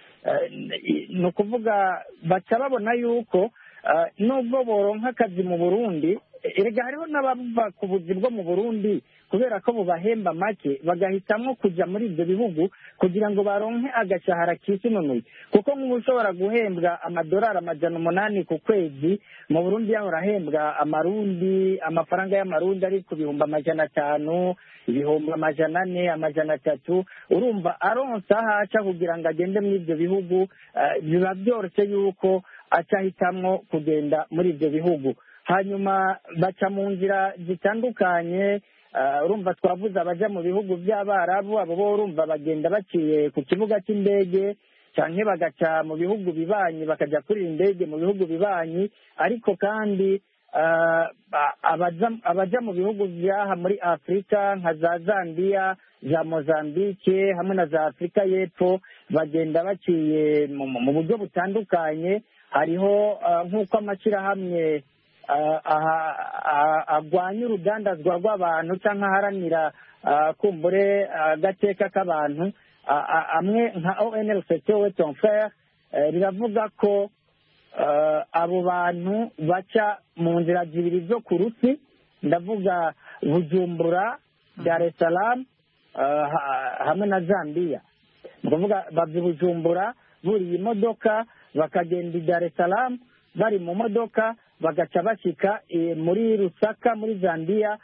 ni ukuvuga baca babona yuko nubwo boronka akazi mu Burundi erega hariho n'abava ku buzi bwo mu Burundi kubera ko bubahemba make bagahitamo kujya muri ibyo bihugu kugira ngo baronke agashahara kisununuye kuko nk'ubu ushobora guhembwa amadolari amajana umunani ku kwezi mu Burundi yahora ahembwa amarundi amafaranga y'amarundi ari ku bihumbi amajana atanu ibihumbi amajana ane amajana atatu urumva aronsa aho aca kugira ngo agende muri ibyo bihugu biba byoroshye yuko aca ahitamwo kugenda muri ibyo bihugu hanyuma baca mu nzira zitandukanye urumva twavuze abajya mu bihugu by'abarabu abo bo urumva bagenda baciye ku kibuga cy'indege cyangwa bagaca mu bihugu bibanyi bakajya kurira indege mu bihugu bibanyi ariko kandi abajya mu bihugu by'aha muri afurika nka za Zambia za Mozambique hamwe na za Afurika y'Epfo bagenda baciye mu buryo butandukanye hariho nk'uko amashyirahamwe agwanya urudandazwa rw'abantu cyangwa aharanira kumbure agateka k'abantu amwe nka O N L C T we tonfer riravuga ko abo bantu baca mu nzira zibiri zo ku rusi ndavuga Bujumbura Dar es Salaam hamwe na Zambia ni ukuvuga bava Bujumbura buriye imodoka bakagenda i Dar es Salaam bari mu modoka bagaca bashika muri Lusaka muri Zambia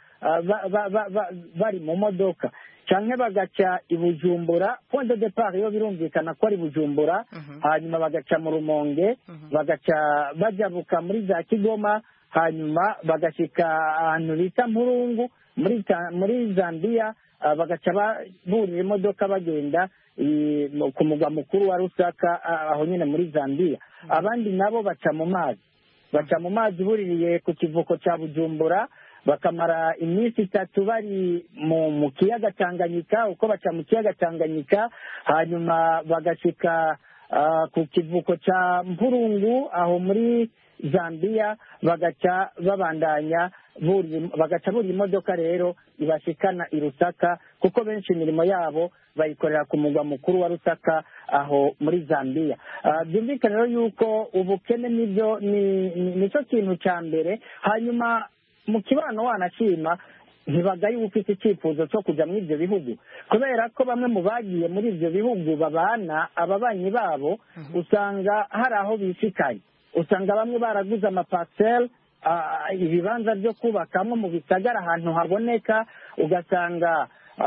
bari mu modoka canke bagaca i Bujumbura point de départ yo birumvikana ko ari Bujumbura hanyuma bagaca mu Rumonge bagaca bajabuka muri za Kigoma hanyuma bagashika ahantu bita Mpurungu muri muri Zambia bagaca burira imodoka bagenda ku mugwa mukuru wa Lusaka aho nyine muri Zambia. Abandi nabo baca mu mazi baca mu mazi buririye ku kivuko cya Bujumbura bakamara iminsi itatu bari mu kiyaga Tanganyika. Uko baca mu kiyaga Tanganyika hanyuma bagashika ku kivuko cya Mpurungu aho muri Zambia bagaca babandanya bagaca burira imodoka rero ibashikana i Lusaka kuko benshi imirimo yabo bayikorera ku mugwa mukuru wa Lusaka aho muri Zambia. Byumvikana rero yuko ubukene nibyo nicyo kintu cya mbere. Hanyuma mu kibano wanashima ntibagaye ufite icyifuzo cyo kujya muri ibyo bihugu kubera ko bamwe mu bagiye muri ibyo bihugu babana ababanyi babo usanga hari aho bishikaye, usanga bamwe baraguze amaparcelle ibibanza byo kubakamo mu bisagara ahantu haboneka, ugasanga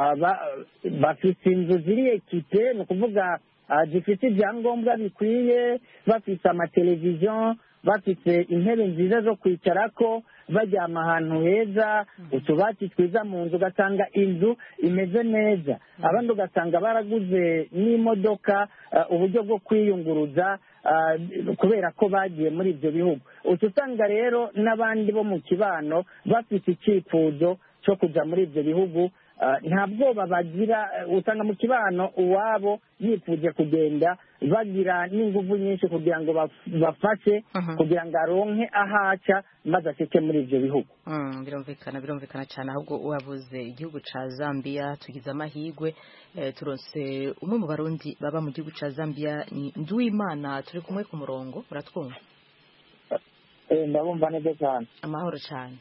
bafite inzu ziri ekipe ni ukuvuga zifite ibyangombwa bikwiye, bafite amateleviziyo, bafite intebe nziza zo kwicarako, bajyama ahantu heza, utubati twiza mu nzu, ugasanga inzu imeze neza. Abandi ugasanga baraguze n'imodoka, uburyo bwo kwiyunguruza kubera ko bagiye muri ibyo bihugu. Usanga rero n'abandi bo mu kibano bafite icyifuzo cyo kujya muri ibyo bihugu, nta bwoba bagira. Usanga mu kibano uwabo yifuje kugenda bagira n'ingufu nyinshi kugira ngo bafashe kugira ngo aronke ahaca maze ashike muri ibyo bihugu. Birumvikana birumvikana cyane. Ahubwo uwabuze igihugu cya Zambia tugize amahirwe turonse umwe mu barundi baba mu gihugu cya Zambia ni Nduwimana, turi kumwe ku murongo, uratwumva? Ndabumva neza cyane. Amahoro cyane.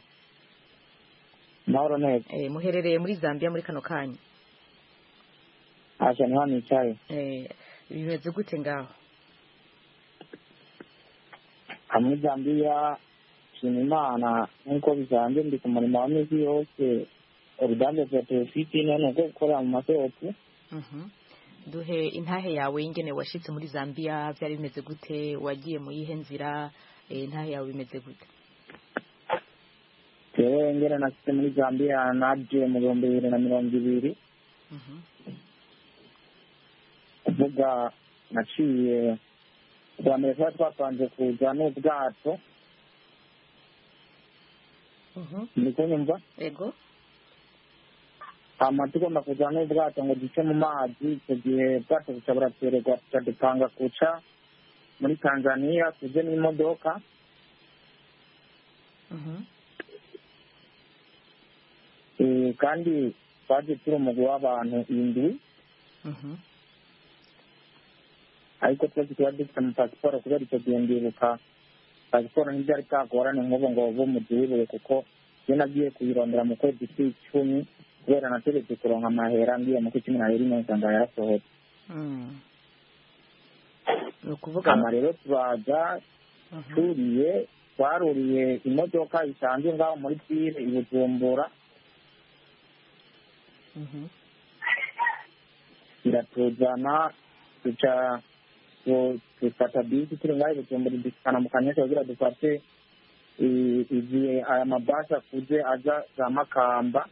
Mahoro neza. Eh, muherereye muri Zambia muri kano kanya? Acha ni hano icyayi. Eh, bimeze gute ngaho? Muri Zambia shima Imana nk'uko bisanzwe ndi ku murimo wa mezi yose uruganda rwa Tefiti none uko gukora mu masoko. Mhm. Duhe intahe yawe ingene washitse muri Zambia, byari bimeze gute, wagiye mu yihe nzira, intahe yawe bimeze gute? Yewe ngera nasite muri Zambia naje mu bihumbi bibiri na mirongo ibiri. Kuvuga naciye bwa mbere twari twapanze kuza n'ubwato. Ndi kunyumva? Ego. Hama tugomba kuza n'ubwato ngo duce mu mazi. Icyo gihe ubwato buca buratererwa tukadupanga kuca muri Tanzania tuje n'imodoka. Kandi twaje turi umugwi w'abantu indwi, ariko twese tuba dufite amapasiporo kubera icyo gihe ndibuka pasiporo ntibyari bwagorane nk'ubu ngo buve mu gihugu, kuko iyo nagiye kuyirondera mu kwezi kw'icumi kubera nategetse kuronka amahera ngiye mu kw'icumi na rimwe nsanga yarasohotse. Ni ukuvuga ama rero turaza turiye twaruriye imodoka isanzwe ngaho muri pire i Bujumbura. Iratuzana tuca dufata bisi turi ngaho i Bujumbura dushikana mu Kanyosha kugira dufate igihe aya mabasi akuze aja za Makamba.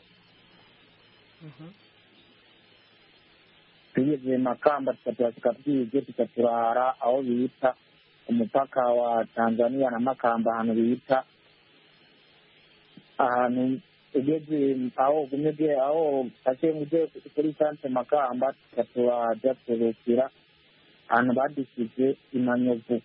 Tugeze Makamba tukatuhashika bwije tukaturara aho bita umupaka wa Tanzania na Makamba, ahantu bita ahantu ugeze aho ugumeze aho ase muje kuri sanse Makamba tukaturaja turukira ahantu badisize Imanyovu.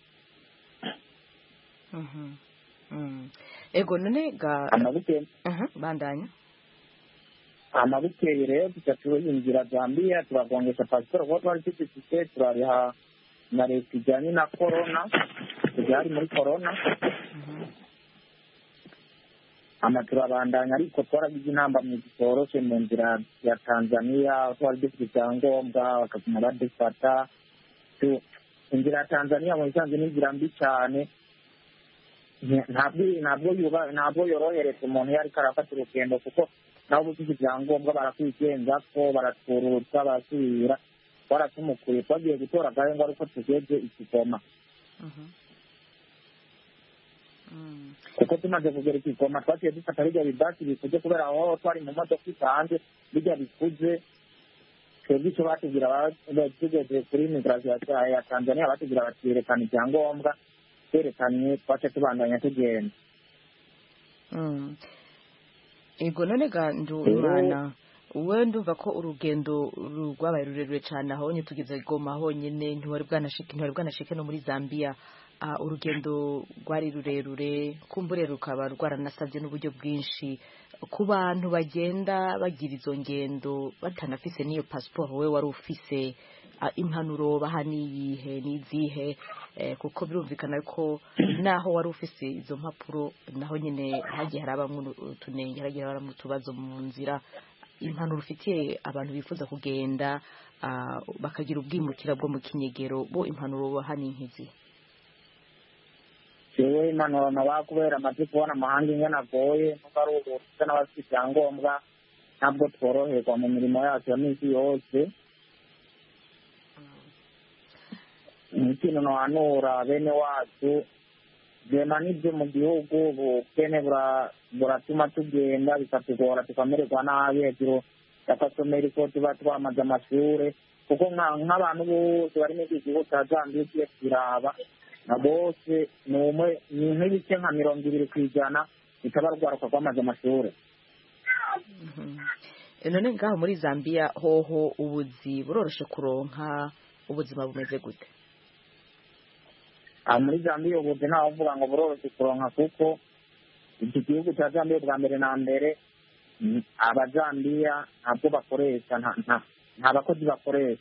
Ego none ga amabukeye bandanya amabukeye rero tukatuyinjira Zambia turagongesha pasiporo kuko twari dufite turariha na leta ijyanye na corona, byari muri corona. Ama turabandanya ariko twaragize inamba mu gitoroshe mu nzira ya Tanzania, twari dufite icyangombwa bakaguma badufata inzira ya tanzania mu bisanzwe ni inzira mbi cyane ntabwo ntabwo yuba ntabwo yorohereza umuntu iyo ariko arafata urugendo kuko nabo bufite ibyangombwa barakwigenza ko baratwururutsa barasubira baratumukuye twagiye gutora agahengo ariko tugeze ikigoma kuko tumaze kugera ikigoma twagiye dufata bijya bibasi bikuze kubera aho twari mu modoka isanzwe bijya bikuze twebwe icyo batubwira tugeze kuri imigirasiyo ya tanzania batubwira bati yerekana ibyangombwa twerekanye twace tubandanya tugenda ego none ga Nduwimana wowe ndumva ko urugendo rwabaye rurerure cyane aho nyine tugeze Goma honyine ntiwari bwanashike ntiwari bwanashike no muri Zambia urugendo rwari rurerure kumbure rukaba rwaranasabye n'uburyo bwinshi ku bantu bagenda bagira izo ngendo batanafise n'iyo passport we wari ufise impanuro baha niyihe nizihe kuko birumvikana ko naho wari ufise izo mpapuro naho nyine hagiye harabamwe utunenge hagiye harabamwe utubazo mu nzira impanuro ufitiye abantu bifuza kugenda bakagira ubwimukira bwo mu kinyegero bo impanuro baha n'inkizi jewe impanuro naba kubera amaze kubona amahanga ingana agoye nuko ari ubu ufite n'abafite ibyangombwa ntabwo tworoherwa mu mirimo yacu ya minsi yose ikintu nohanura bene wacu vyema n'ivyo mu gihugu ubukene buratuma tugenda bikatugora tukamererwa nabi hejuru y'akasomero ko tuba twamaze amashure kuko nk'abantu bose bari muri iki gihugu ca Zambia ugiye kubiraba na bose ni umwe ni nk'ibice nka mirongo ibiri kw'ijana bikaba rwaruka rwamaze amashure none ngaho muri Zambia hoho ubuzi buroroshe kuronka ubuzima bumeze gute muri Zambia ubuzi ntawavuga ngo buroroshe kuronka kuko iki gihugu cya Zambia bwa mbere na mbere abazambiya ntabwo bakoresha nta bakozi bakoresha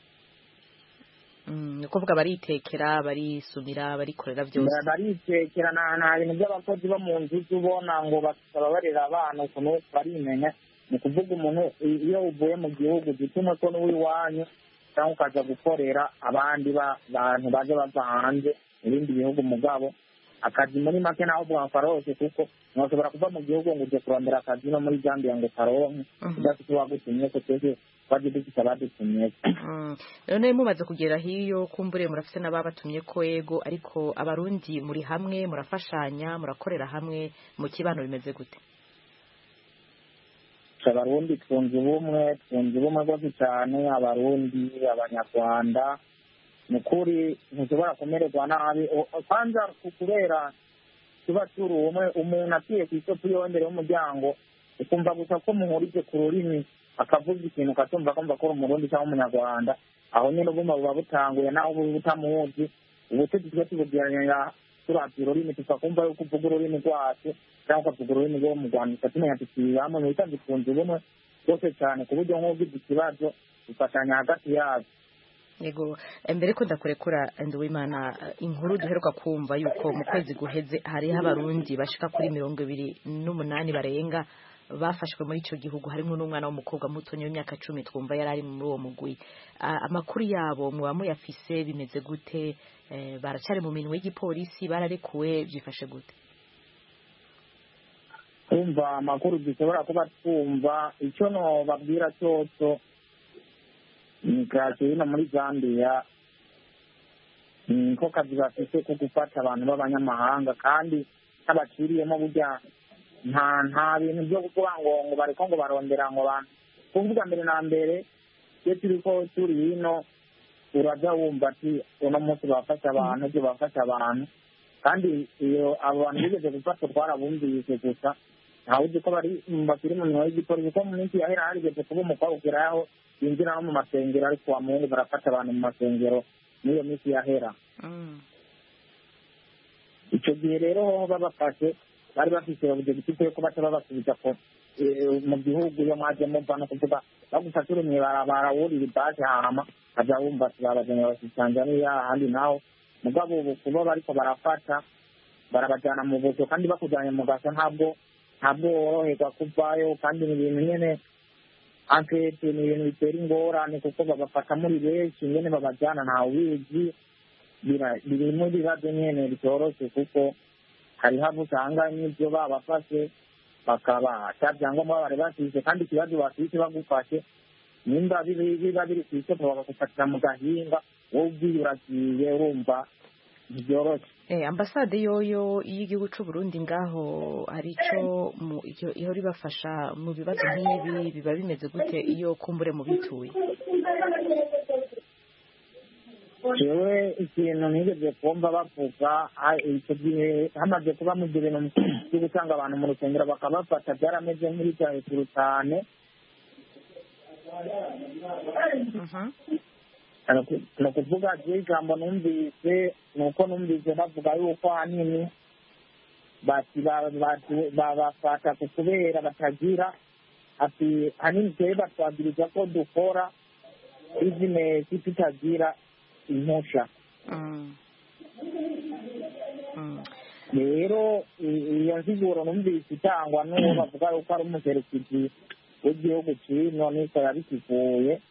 ni ukuvuga baritekera barisumira barikorera byose baritekera nta bintu by'abakozi bo mu nzu ubona ngo bakaba barera abana ukuntu barimenya ni ukuvuga umuntu iyo uvuye mu gihugu gituma ko n'uw'iwanyu cyangwa ukaza gukorera abandi bantu baje bava hanze ibindi bihugu mugabo akazi muri make naho uvuga ngo karose kuko ntushobora kuva mu gihugu ngo uje kurondera akazi no muri Zambia ngo karonke udafite uwagutumye ko twese twaje dufite abadutumye none mumaze kugera hiyo kumbure murafise n'ababatumye ko ego ariko abarundi muri hamwe murafashanya murakorera hamwe mu kibano bimeze gute abarundi twunze ubumwe twunze ubumwe rwose cyane abarundi abanyarwanda ni ukuri ntushobora kumererwa nabi kwanza kubera tuba turi umwe umuntu aciye ku isoko yondere y'umuryango ukumva gusa ko muhurije ku rurimi akavuga ikintu ukatumva kumva ko uri umurundi cyangwa umunyarwanda aho nyine ubuma buba butanguye naho uba utamuzi ubutegetsi bwo tubugeranya turavye ururimi tukakumva yuko uvuga ururimi rwacu cyangwa ukavuga ururimi rwo mu Rwanda tukamenya tuti hamwe mu bisanzwe twunze ubumwe rwose cyane ku buryo nk'ugize ikibazo dufatanya hagati yacu yego mbere ko ndakurekura Nduwimana inkuru duheruka kumva yuko mu kwezi guheze hariho abarundi bashika kuri mirongo ibiri n'umunani barenga bafashwe muri ico gihugu harimo n'umwana w'umukobwa muto w'imyaka cumi twumva yari ari muri uwo mugwi amakuru yabo muba muyafise bimeze gute baracari mu minwe y'igipolisi bararekuwe byifashe gute kumva amakuru dushobora kuba twumva icyo no babwira cyose nikakira muri Zambia niko kazi bafite ko gufata abantu b'abanyamahanga kandi n'abaciriyemo burya nta nta bintu byo kuvuga ngo ngo bariko ngo barondera ngo abantu kuvuga mbere na mbere iyo turiko turi hino uraja wumva ati uno munsi bafasha abantu ibyo bafasha abantu kandi iyo abo bantu bigeze gufata twarabumvise gusa ntawe uzi ko bari bakiri mu minwe y'igipolisi kuko mu minsi yahera harigeze kuba umukobwa ugeraho yinjira no mu masengero ariko wa muhungu barafata abantu mu masengero n'iyo minsi yahera icyo gihe rero ho babafashe bari bafite ubudegitifu yo kuba babasubiza ko mu gihugu iyo mwaje muva no kuvuga bagufata uri mw'ibarabara wurira ibase hama kaja wumva ati babajanye basi Tanzania ahandi naho mugabo ubu kuba bariko barafata barabajana mu buto kandi bakujanye mu gasa ntabwo ntabwo woroherwa kuvayo kandi ni ibintu nyene ankete ni ibintu bitera ingorane kuko babafata muri benshi nyene babajana ntawe ubizi birimo ibibazo nyine bitoroshye kuko hariho abo usanga n'ibyo babafashe bakaba cya byangombwa bari basize kandi ikibazo bafite bagufashe nimba biba biri ku isoko bakagufatira mu gahinga wowe ubwiye uragiye urumva ntibyoroshye. ambasade yoyo y'igihugu cy'u Burundi ngaho hari icyo ihora ibafasha mu bibazo nk'ibi biba bimeze gute iyo kumbure mu bituye? jewe ikintu nigeze kumva bavuga icyo gihe hamaze kuba mu gihe ibintu byo gutanga abantu mu rusengero bakabafata byarameze nk'ibya hejuru cyane. ni ukuvuga ijambo numvise ni uko numvise bavuga yuko ahanini babafata ku kubera batagira ati hanini twebwe batwagiriza ko dukora bizinesi tutagira impusha. rero iyo nsiguro numvise itangwa n'uwo bavuga yuko ari umuserukizi w'igihugu kino niko yabisifuye.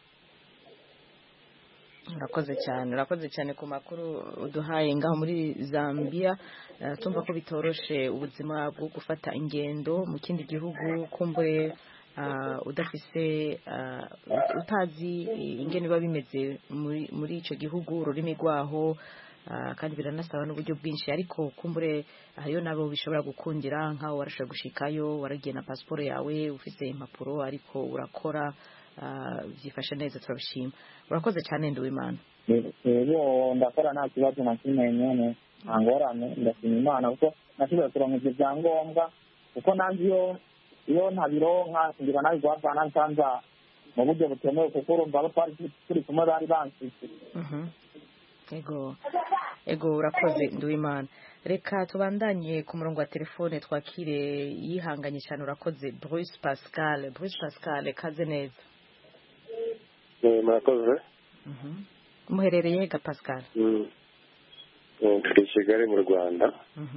urakoze cyane urakoze cyane ku makuru uduhaye ngaho muri Zambia. tumva ko bitoroshe ubuzima bwo gufata ingendo mu kindi gihugu kumbure udafise utazi ingene biba bimeze muri icyo gihugu ururimi rwaho kandi biranasaba n'uburyo bwinshi ariko kumbure hariyo nabo bishobora gukundira nk'aho warashobora gushikayo waragiye na pasiporo yawe ufite impapuro ariko urakora byifashe neza turabishima. urakoze cyane Nduwimana. rero ndakora nta kibazo na kimwe nyene nta ngorane ndashima Imana kuko nashoboye kuronka ivyo vyangombwa kuko nanjye iyo iyo ntabironka ngira nabi guhavana nsanza mu buryo butemewe kuko urumva abo twari turi kumwe bari bansitse. ego ego urakoze Nduwimana. reka tubandanye ku murongo wa telefone twakire yihanganye cyane. urakoze Bruce Pascal. Bruce Pascal kaze neza. murakoze. muherereye ga Pascal? turi Kigali mu Rwanda.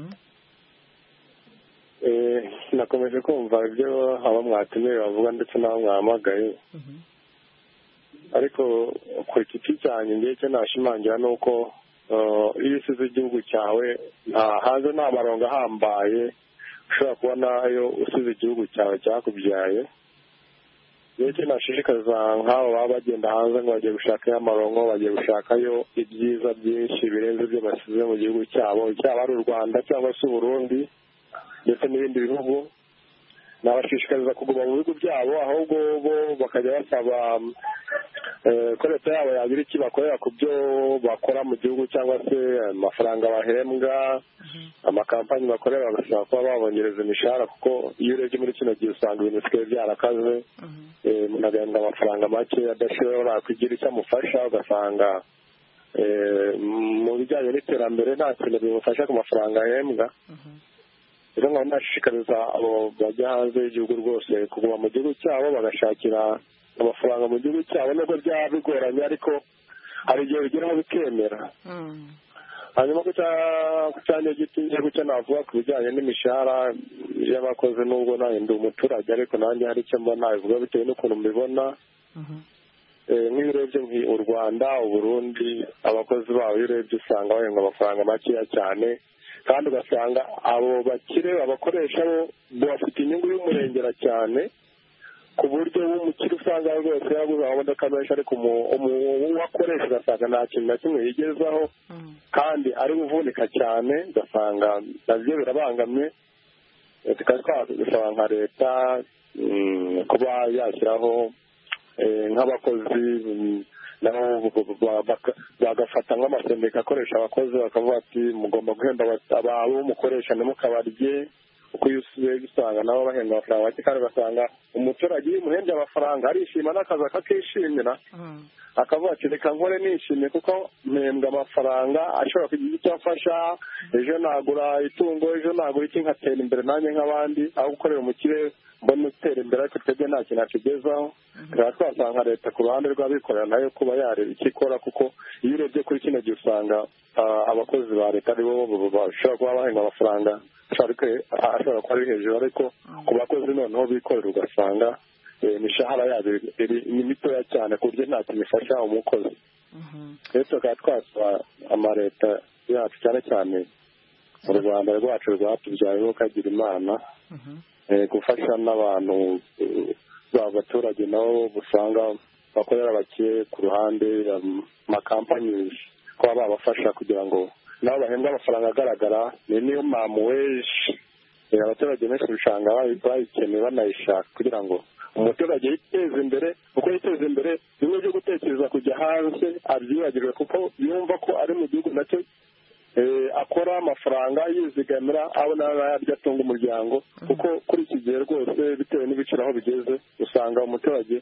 nakomeje kumva ibyo aba mwatumiye bavuga ndetse n'abo mwahamagaye ariko ku giti cyanjye ngiye cyo nashimangira ni uko iyo usize igihugu cyawe hanze nta marongo ahambaye ushobora kubona iyo usize igihugu cyawe cyakubyaye. niyo cyo nashishikariza nk'abo baba bagenda hanze ngo bagiye gushakayo amarongo bagiye gushakayo ibyiza byinshi birenze ibyo basize mu gihugu cyabo cyaba ari u Rwanda cyangwa se u Burundi ndetse n'ibindi bihugu. nabashishikariza kuguma mu bihugu byabo ahubwo bo bakajya basaba ko leta yabo yagira iki bakorera ku byo bakora mu gihugu cyangwa se amafaranga bahembwa amakampani bakorera bagasaba kuba babongereza imishahara kuko iyo urebye muri kino gihe usanga ibintu bisigaye byarakaze. umuntu agahembwa amafaranga make adashobora kugira icyo amufasha ugasanga mu bijyanye n'iterambere nta kintu bimufasha ku mafaranga ahembwa. rero nkaba nashishikariza abo bajya hanze y'igihugu rwose kuguma mu gihugu cyabo bagashakira amafaranga mu gihugu cyabo nubwo byaba bigoranye ariko hari igihe bigeraho bikemera. hanyuma ku cyanya giti cyo navuga ku bijyanye n'imishahara y'abakozi nubwo nanjye ndi umuturage ariko nanjye hari icyo mbona nabivuga bitewe n'ukuntu mbibona. nk'iyo urebye u Rwanda u Burundi abakozi babo iyo urebye usanga bahembwa amafaranga makeya cyane kandi ugasanga abo bakire abakoresha bo bafite inyungu y'umurengera cyane ku buryo w'umukire usanga rwose yaguze amamodoka menshi ariko uwakoresha ugasanga nta kintu na kimwe yigezaho kandi ari uvunika cyane ugasanga nabyo birabangamye. tukaba twasaba nka leta kuba yashyiraho nk'abakozi nabo bagafata nk'amasendika akoresha abakozi bakavuga ati mugomba guhemba abo mukoresha ntimukabarye kuko iyo usubiye usanga nabo bahembwa amafaranga make kandi ugasanga umuturage iyo umuhembye amafaranga arishima n'akazi akakishimira akavuga ati reka nkore nishimye kuko mpembwa amafaranga ashobora kugira icyo afasha ejo nagura itungo ejo nagura iki nkatera imbere nanjye nk'abandi aho gukorera umukire mbona utera imbere ariko twebwe nta kintu atugezaho. tukaba twasanga leta ku ruhande rw'abikorera nayo kuba yareba icyo ikora kuko iyo urebye kuri kino gihe usanga abakozi ba leta aribo bashobora kuba bahembwa amafaranga ashobora kuba ari hejuru ariko ku bakozi noneho bikorera ugasanga imishahara yabo ni mitoya cyane ku buryo nta kintu ifasha umukozi. rero tukaba twasaba amaleta yacu cyane cyane mu rwanda rwacu rwatubyaye rukagira imana gufasha n'abantu b'abaturage nabo usanga bakorera bake ku ruhande amakampani kuba babafasha kugira ngo nabo bahembwe amafaranga agaragara niyo mpamvu weje abaturage benshi usanga bayikeneye banayishaka kugira ngo umuturage yiteze imbere uko yiteze imbere bimwe byo gutekereza kujya hanze abyibagirwe kuko yumva ko ari mu gihugu nacyo akora amafaranga yizigamira abona n'ayarya atunga umuryango kuko kuri iki gihe rwose bitewe n'ibiciro aho bigeze usanga umuturage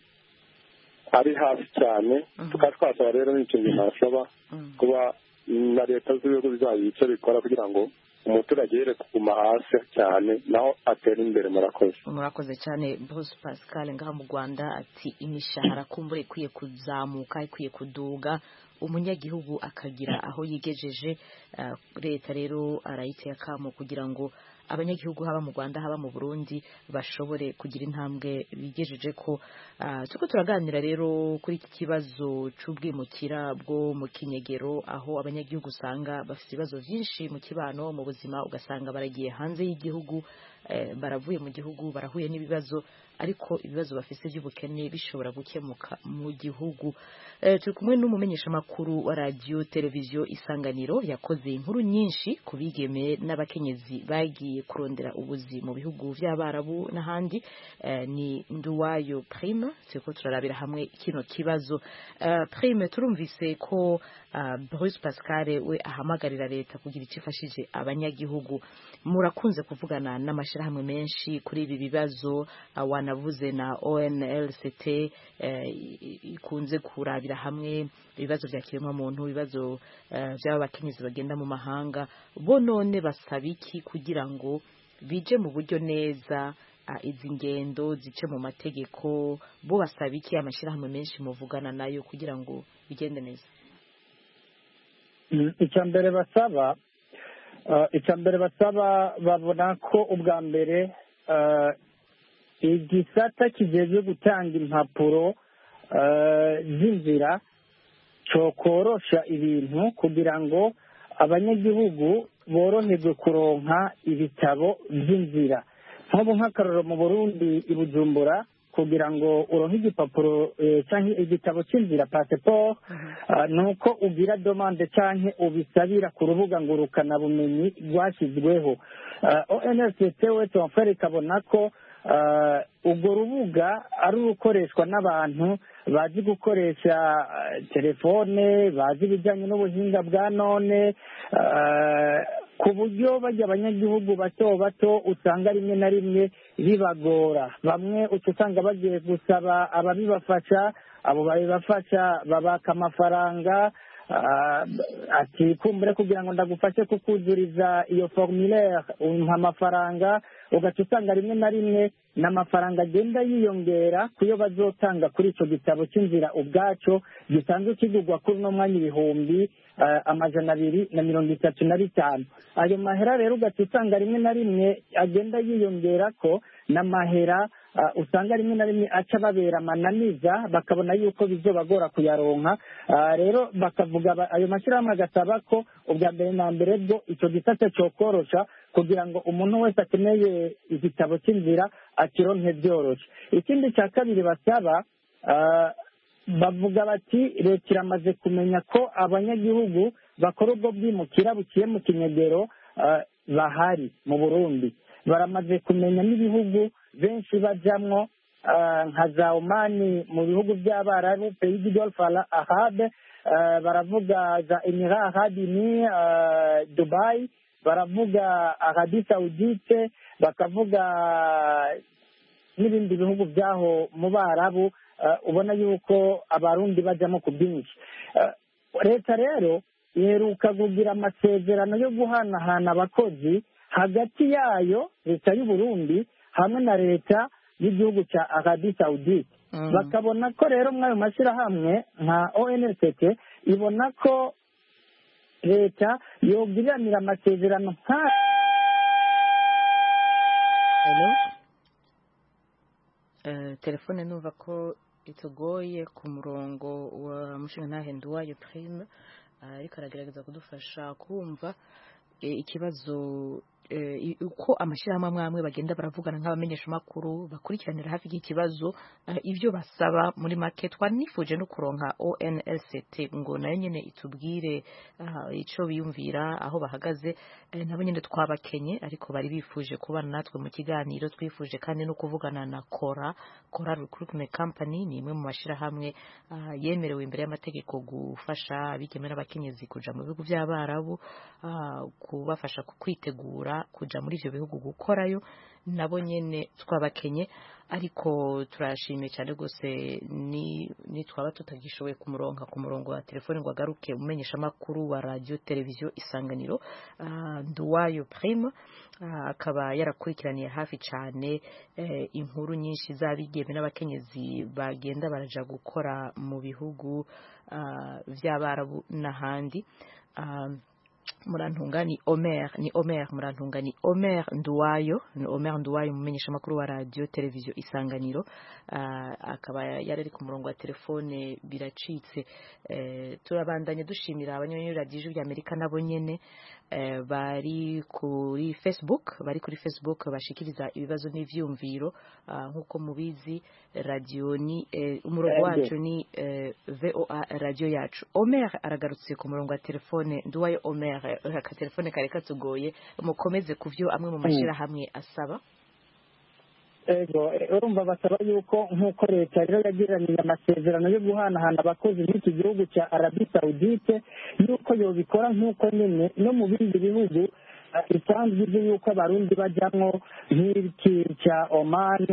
ari hasi cyane tukaba twasaba rero n'ikintu nasaba kuba na leta z'ibihugu bizagira icyo bikora kugira ngo umuturage yere kuguma hasi cyane naho atera imbere. murakoze murakoze cyane Bruce Pascal ngaha mu Rwanda ati imishahara kumbure ikwiye kuzamuka ikwiye kuduga umunyagihugu akagira aho yigejeje. uh, leta rero arayiteye akamo kugira ngo abanyagihugu haba mu Rwanda haba mu Burundi bashobore kugira intambwe bigejeje ko. uh, tuko turaganira rero kuri iki kibazo c'ubwimukira bwo mu kinyegero aho abanyagihugu usanga bafite ibibazo byinshi mu kibano mu buzima ugasanga baragiye hanze y'igihugu eh, baravuye mu gihugu barahuye n'ibibazo ariko ibibazo bafite by'ubukene bishobora gukemuka mu gihugu. eh, turi kumwe n'umumenyesha makuru wa radio televiziyo Isanganiro yakoze inkuru nyinshi kubigeme n'abakenyezi bagiye kurondera ubuzi mu bihugu by'Abarabu n'ahandi. eh, ni Nduwayo Prime siko turarabira hamwe kino kibazo. uh, Prime turumvise ko uh, Bruce Pascal we ahamagarira leta kugira icifashije abanyagihugu. Murakunze kuvugana n'amashirahamwe menshi kuri ibi bibazo. uh, wanavuze na O N L C T uh, ikunze kurabira hamwe ibibazo bya kiremwa muntu ibibazo uh, by'abakenyezi bagenda mu mahanga. Bo none basaba iki kugira ngo bije mu buryo neza izi ngendo zice mu mategeko? Bo basaba iki amashirahamwe menshi muvugana nayo kugira ngo bigende neza? icya mbere basaba icya mbere basaba babona ko ubwa mbere igisata kijejwe gutanga impapuro z'inzira cyo korosha ibintu kugira ngo abanyagihugu boroherwe kuronka ibitabo by'inzira. nk'ubu nk'akaroro mu Burundi i Bujumbura kugira ngo uronke igipapuro cyangwa igitabo cy'inzira passport ni uko ugira demande cyangwa ubisabira ku rubuga ngurukanabumenyi rwashyizweho. O N L C T we tonfere ikabona ko urwo rubuga ari urukoreshwa n'abantu bazi gukoresha telefone bazi ibijyanye n'ubuhinga bwa none ku buryo bajya abanyagihugu bato bato usanga rimwe na rimwe bibagora. Bamwe uca usanga bagiye gusaba ababibafasha abo babibafasha babaka amafaranga ati kumbure kugira ngo ndagufashe kukuzuriza iyo formulaire umpa amafaranga ugaca usanga rimwe na rimwe n'amafaranga agenda yiyongera kuyo bazotanga kuri icyo gitabo cy'inzira ubwaco gisanzwe kigurwa kuri uno mwanya ibihumbi amajana abiri na mirongo itatu na bitanu. Ayo mahera rero ugaca usanga rimwe na rimwe agenda yiyongera ko n'amahera usanga rimwe na rimwe aca babera amananiza bakabona yuko bizobagora kuyaronka. Rero bakavuga ayo mashyirahamwe agasaba ko ubwa mbere na mbere bwo icyo gisata cyo korosha kugira ngo umuntu wese akeneye igitabo cy'inzira akironke byoroshye. Ikindi cya kabiri basaba bavuga bati leta iramaze kumenya ko abanyagihugu bakora ubwo bwimukira buciye mu kinyegero bahari mu Burundi. Baramaze kumenya n'ibihugu benshi bajamwo nka za Omani mu bihugu by'Abarabu pays du Golfe Arabe, baravuga za Emirats Arabes Unis, Dubai, baravuga Arabie Saoudite, bakavuga n'ibindi bihugu byaho mu Barabu. Ubona yuko abarundi bajamo ku bwinshi. Leta rero iheruka kugira amasezerano yo guhanahana abakozi hagati yayo leta y'u Burundi hamwe na leta y'igihugu cya Arabie Saoudite. mm. bakabona ko rero mwayo mashyirahamwe nka O N L C T ibona ko leta yogiranira amasezerano nka Hello? Uh, telefone numva ko itugoye ku murongo wa mushingantahe Nduwayo Prime ariko aragerageza kudufasha kumva ikibazo uko amashyirahamwe amwe amwe bagenda baravugana nk'abamenyesha makuru bakurikiranira hafi y'ikibazo ibyo basaba muri make twanifuje no kuronka O N L C T ngo nayo nyene itubwire ico biyumvira aho bahagaze nabo nyene twabakenye ariko bari bifuje kubana natwe mu kiganiro twifuje kandi no kuvugana na Kora Kora Recruitment Company ni imwe mu mashirahamwe yemerewe imbere y'amategeko gufasha abigemera abakenyezi kuja mu bihugu by'abarabu kubafasha kwitegura kuja muri ivyo bihugu gukorayo nabo nyene twabakenye ariko turashimye cyane gose ni ni twaba tutagishoboye kumuronka ku murongo wa telefone ngo agaruke umenyesha makuru wa radio televiziyo Isanganiro uh, Nduwayo Prime akaba uh, yarakurikiraniye hafi cyane uh, inkuru nyinshi zabigeme n'abakenyezi bagenda baraja gukora mu bihugu uh, vy'abarabu n'ahandi uh, Murantunga ni Omer ni Omer Murantunga ni Omer Nduwayo ni Omer Nduwayo mumenyesha makuru wa radio televiziyo Isanganiro uh, akaba yari ku murongo wa telefone biracitse uh, turabandanye dushimira abanyonyi radio y'Amerika nabo nyene uh, bari kuri Facebook bari kuri Facebook bashikiriza ibibazo n'ivyumviro uh, nkuko mubizi radio ni uh, umurongo wacu ni uh, V O A radio yacu Omer aragarutse ku murongo wa telefone Nduwayo Omer aka telefone kare katugoye mukomeze kuvyo amwe mu mashira hamwe asaba ego urumva basaba yuko nkuko leta rero yagiraniye amasezerano yo guhanahana abakozi n'iki gihugu cya Arabie Saoudite yuko yobikora nkuko nyene no mu bindi bihugu isanzwe ibyo yuko abarundi bajyamwo nk'iki cya Oman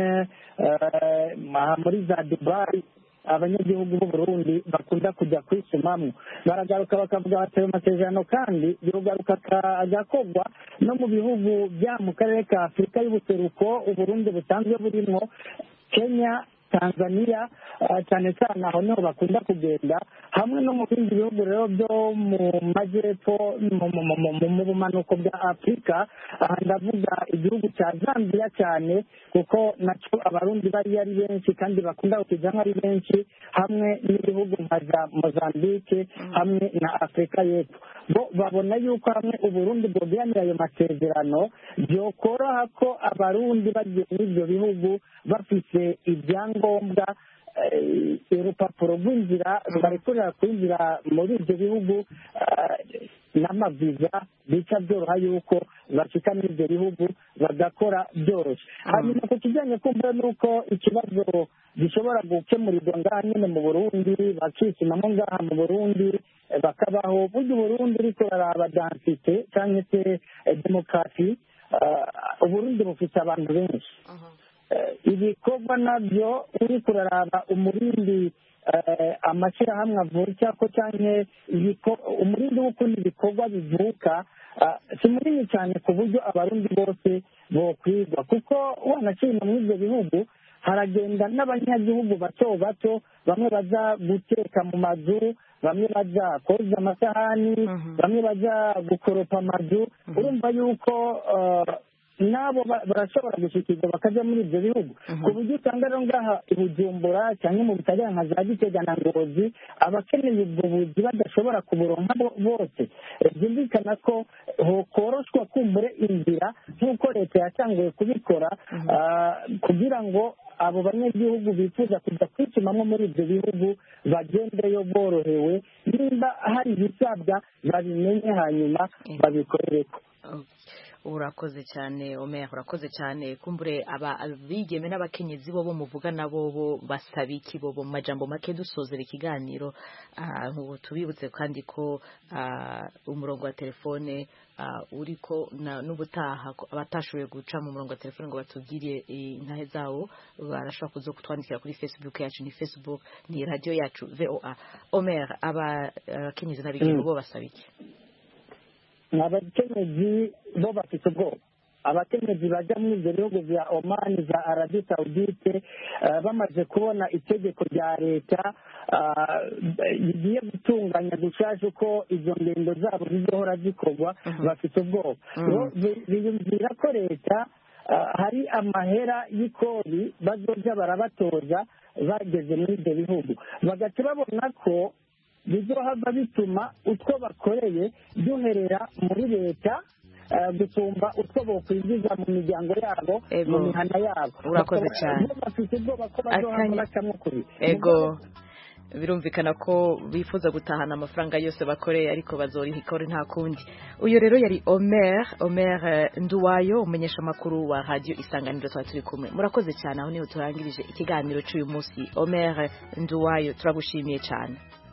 muri za Dubai abanyagihugu b'u Burundi bakunda kujya kwisumamwo baragaruka bakavuga bati ayo masezerano kandi yogaruka agakorwa no mu bihugu bya mu karere ka Afurika y'ubuseruko u Burundi busanzwe burimo Kenya Tanzania cyane cyane aho niho bakunda kugenda hamwe no mu bindi bihugu rero byo mu majyepfo mu bumanuko bwa Afurika ndavuga igihugu cya Zambia cyane kuko nacyo abarundi bari ari benshi kandi bakunda kujyamo ari benshi hamwe n'ibihugu nka Mozambique hamwe na Afurika y'Epfo bo babona yuko hamwe u Burundi bwogiranira ayo masezerano byokoroha ko abarundi bagiye muri ibyo bihugu bafite ibyangombwa urupapuro rw'inzira rubarekurira kwinjira muri ibyo bihugu n'amaviza bica byoroha yuko bashika muri ibyo bihugu bagakora byoroshye hanyuma ku kijyanye kumva nuko ikibazo gishobora gukemurirwa ngaha nyine mu Burundi bakishimamo ngaha mu Burundi bakabaho burya Burundi ariko baraba densite cyangwa se demokarasi Uburundi bufite abantu benshi ibikorwa nabyo uri kuraraba umurindi amashyirahamwe avuka ko cyane umurindi w'ukundi ibikorwa bivuka si munini cyane ku buryo abarundi bose bokwigwa kuko wanashima muri ibyo bihugu haragenda n'abanyagihugu bato bato bamwe baza guteka mu mazu bamwe baza koza amasahani bamwe baza gukoropa amazu urumva yuko nabo barashobora gushikirwa bakaja muri ibyo bihugu ku buryo usanga rero ngaha i Bujumbura cyangwa mu bitagera nka za Gitega na Ngozi abakeneye ubwo buzi badashobora kuburonka bose byumvikana ko hokoroshwa kumbure inzira nk'uko leta yatanguye kubikora kugira ngo abo banyagihugu bifuza kujya kwicumamo muri ibyo bihugu bagendeyo borohewe nimba hari ibisabwa babimenye hanyuma babikorereko. Urakoze cyane Omer urakoze cyane kumbure aba abigeme n'abakenyezi bo bo muvuga nabo bo basaba iki bo mu majambo make dusozera ikiganiro nk'ubu tubibutse kandi ko umurongo wa telefone uriko n'ubutaha abatashoboye guca mu murongo wa telefone ngo batubwire intahe zawo barashobora kuzo kutwandikira kuri Facebook yacu ni Facebook ni radio yacu V O A. Omer abakenyezi n'abigeme bo basaba iki? Abakenyezi bo bafite ubwoba abakenyezi bajya muri ibyo bihugu bya Oman za Arabie Saoudite bamaze kubona itegeko rya leta rigiye gutunganya gushaje uko izo ngendo zabo zizohora zikorwa bafite ubwoba biyumvira ko leta hari amahera y'ikori bazoja barabatoza bageze muri ibyo bihugu bagaca babona ko bizohava bituma utwo bakoreye duherera muri leta gusumba utwo bokwinjiza mu miryango yabo mu mihana yabo. Urakoze cyane. Bafite ubwoba ko bazohava bacamo kuri ego birumvikana ko bifuza gutahana amafaranga yose bakoreye ariko bazoriha ikore nta kundi. Uyu rero yari Omer Omer Nduwayo umenyesha makuru wa radio Isanganiro twa turi kumwe. Murakoze cyane aho niho turangirije ikiganiro cy'uyu munsi. Omer Nduwayo turagushimiye cyane.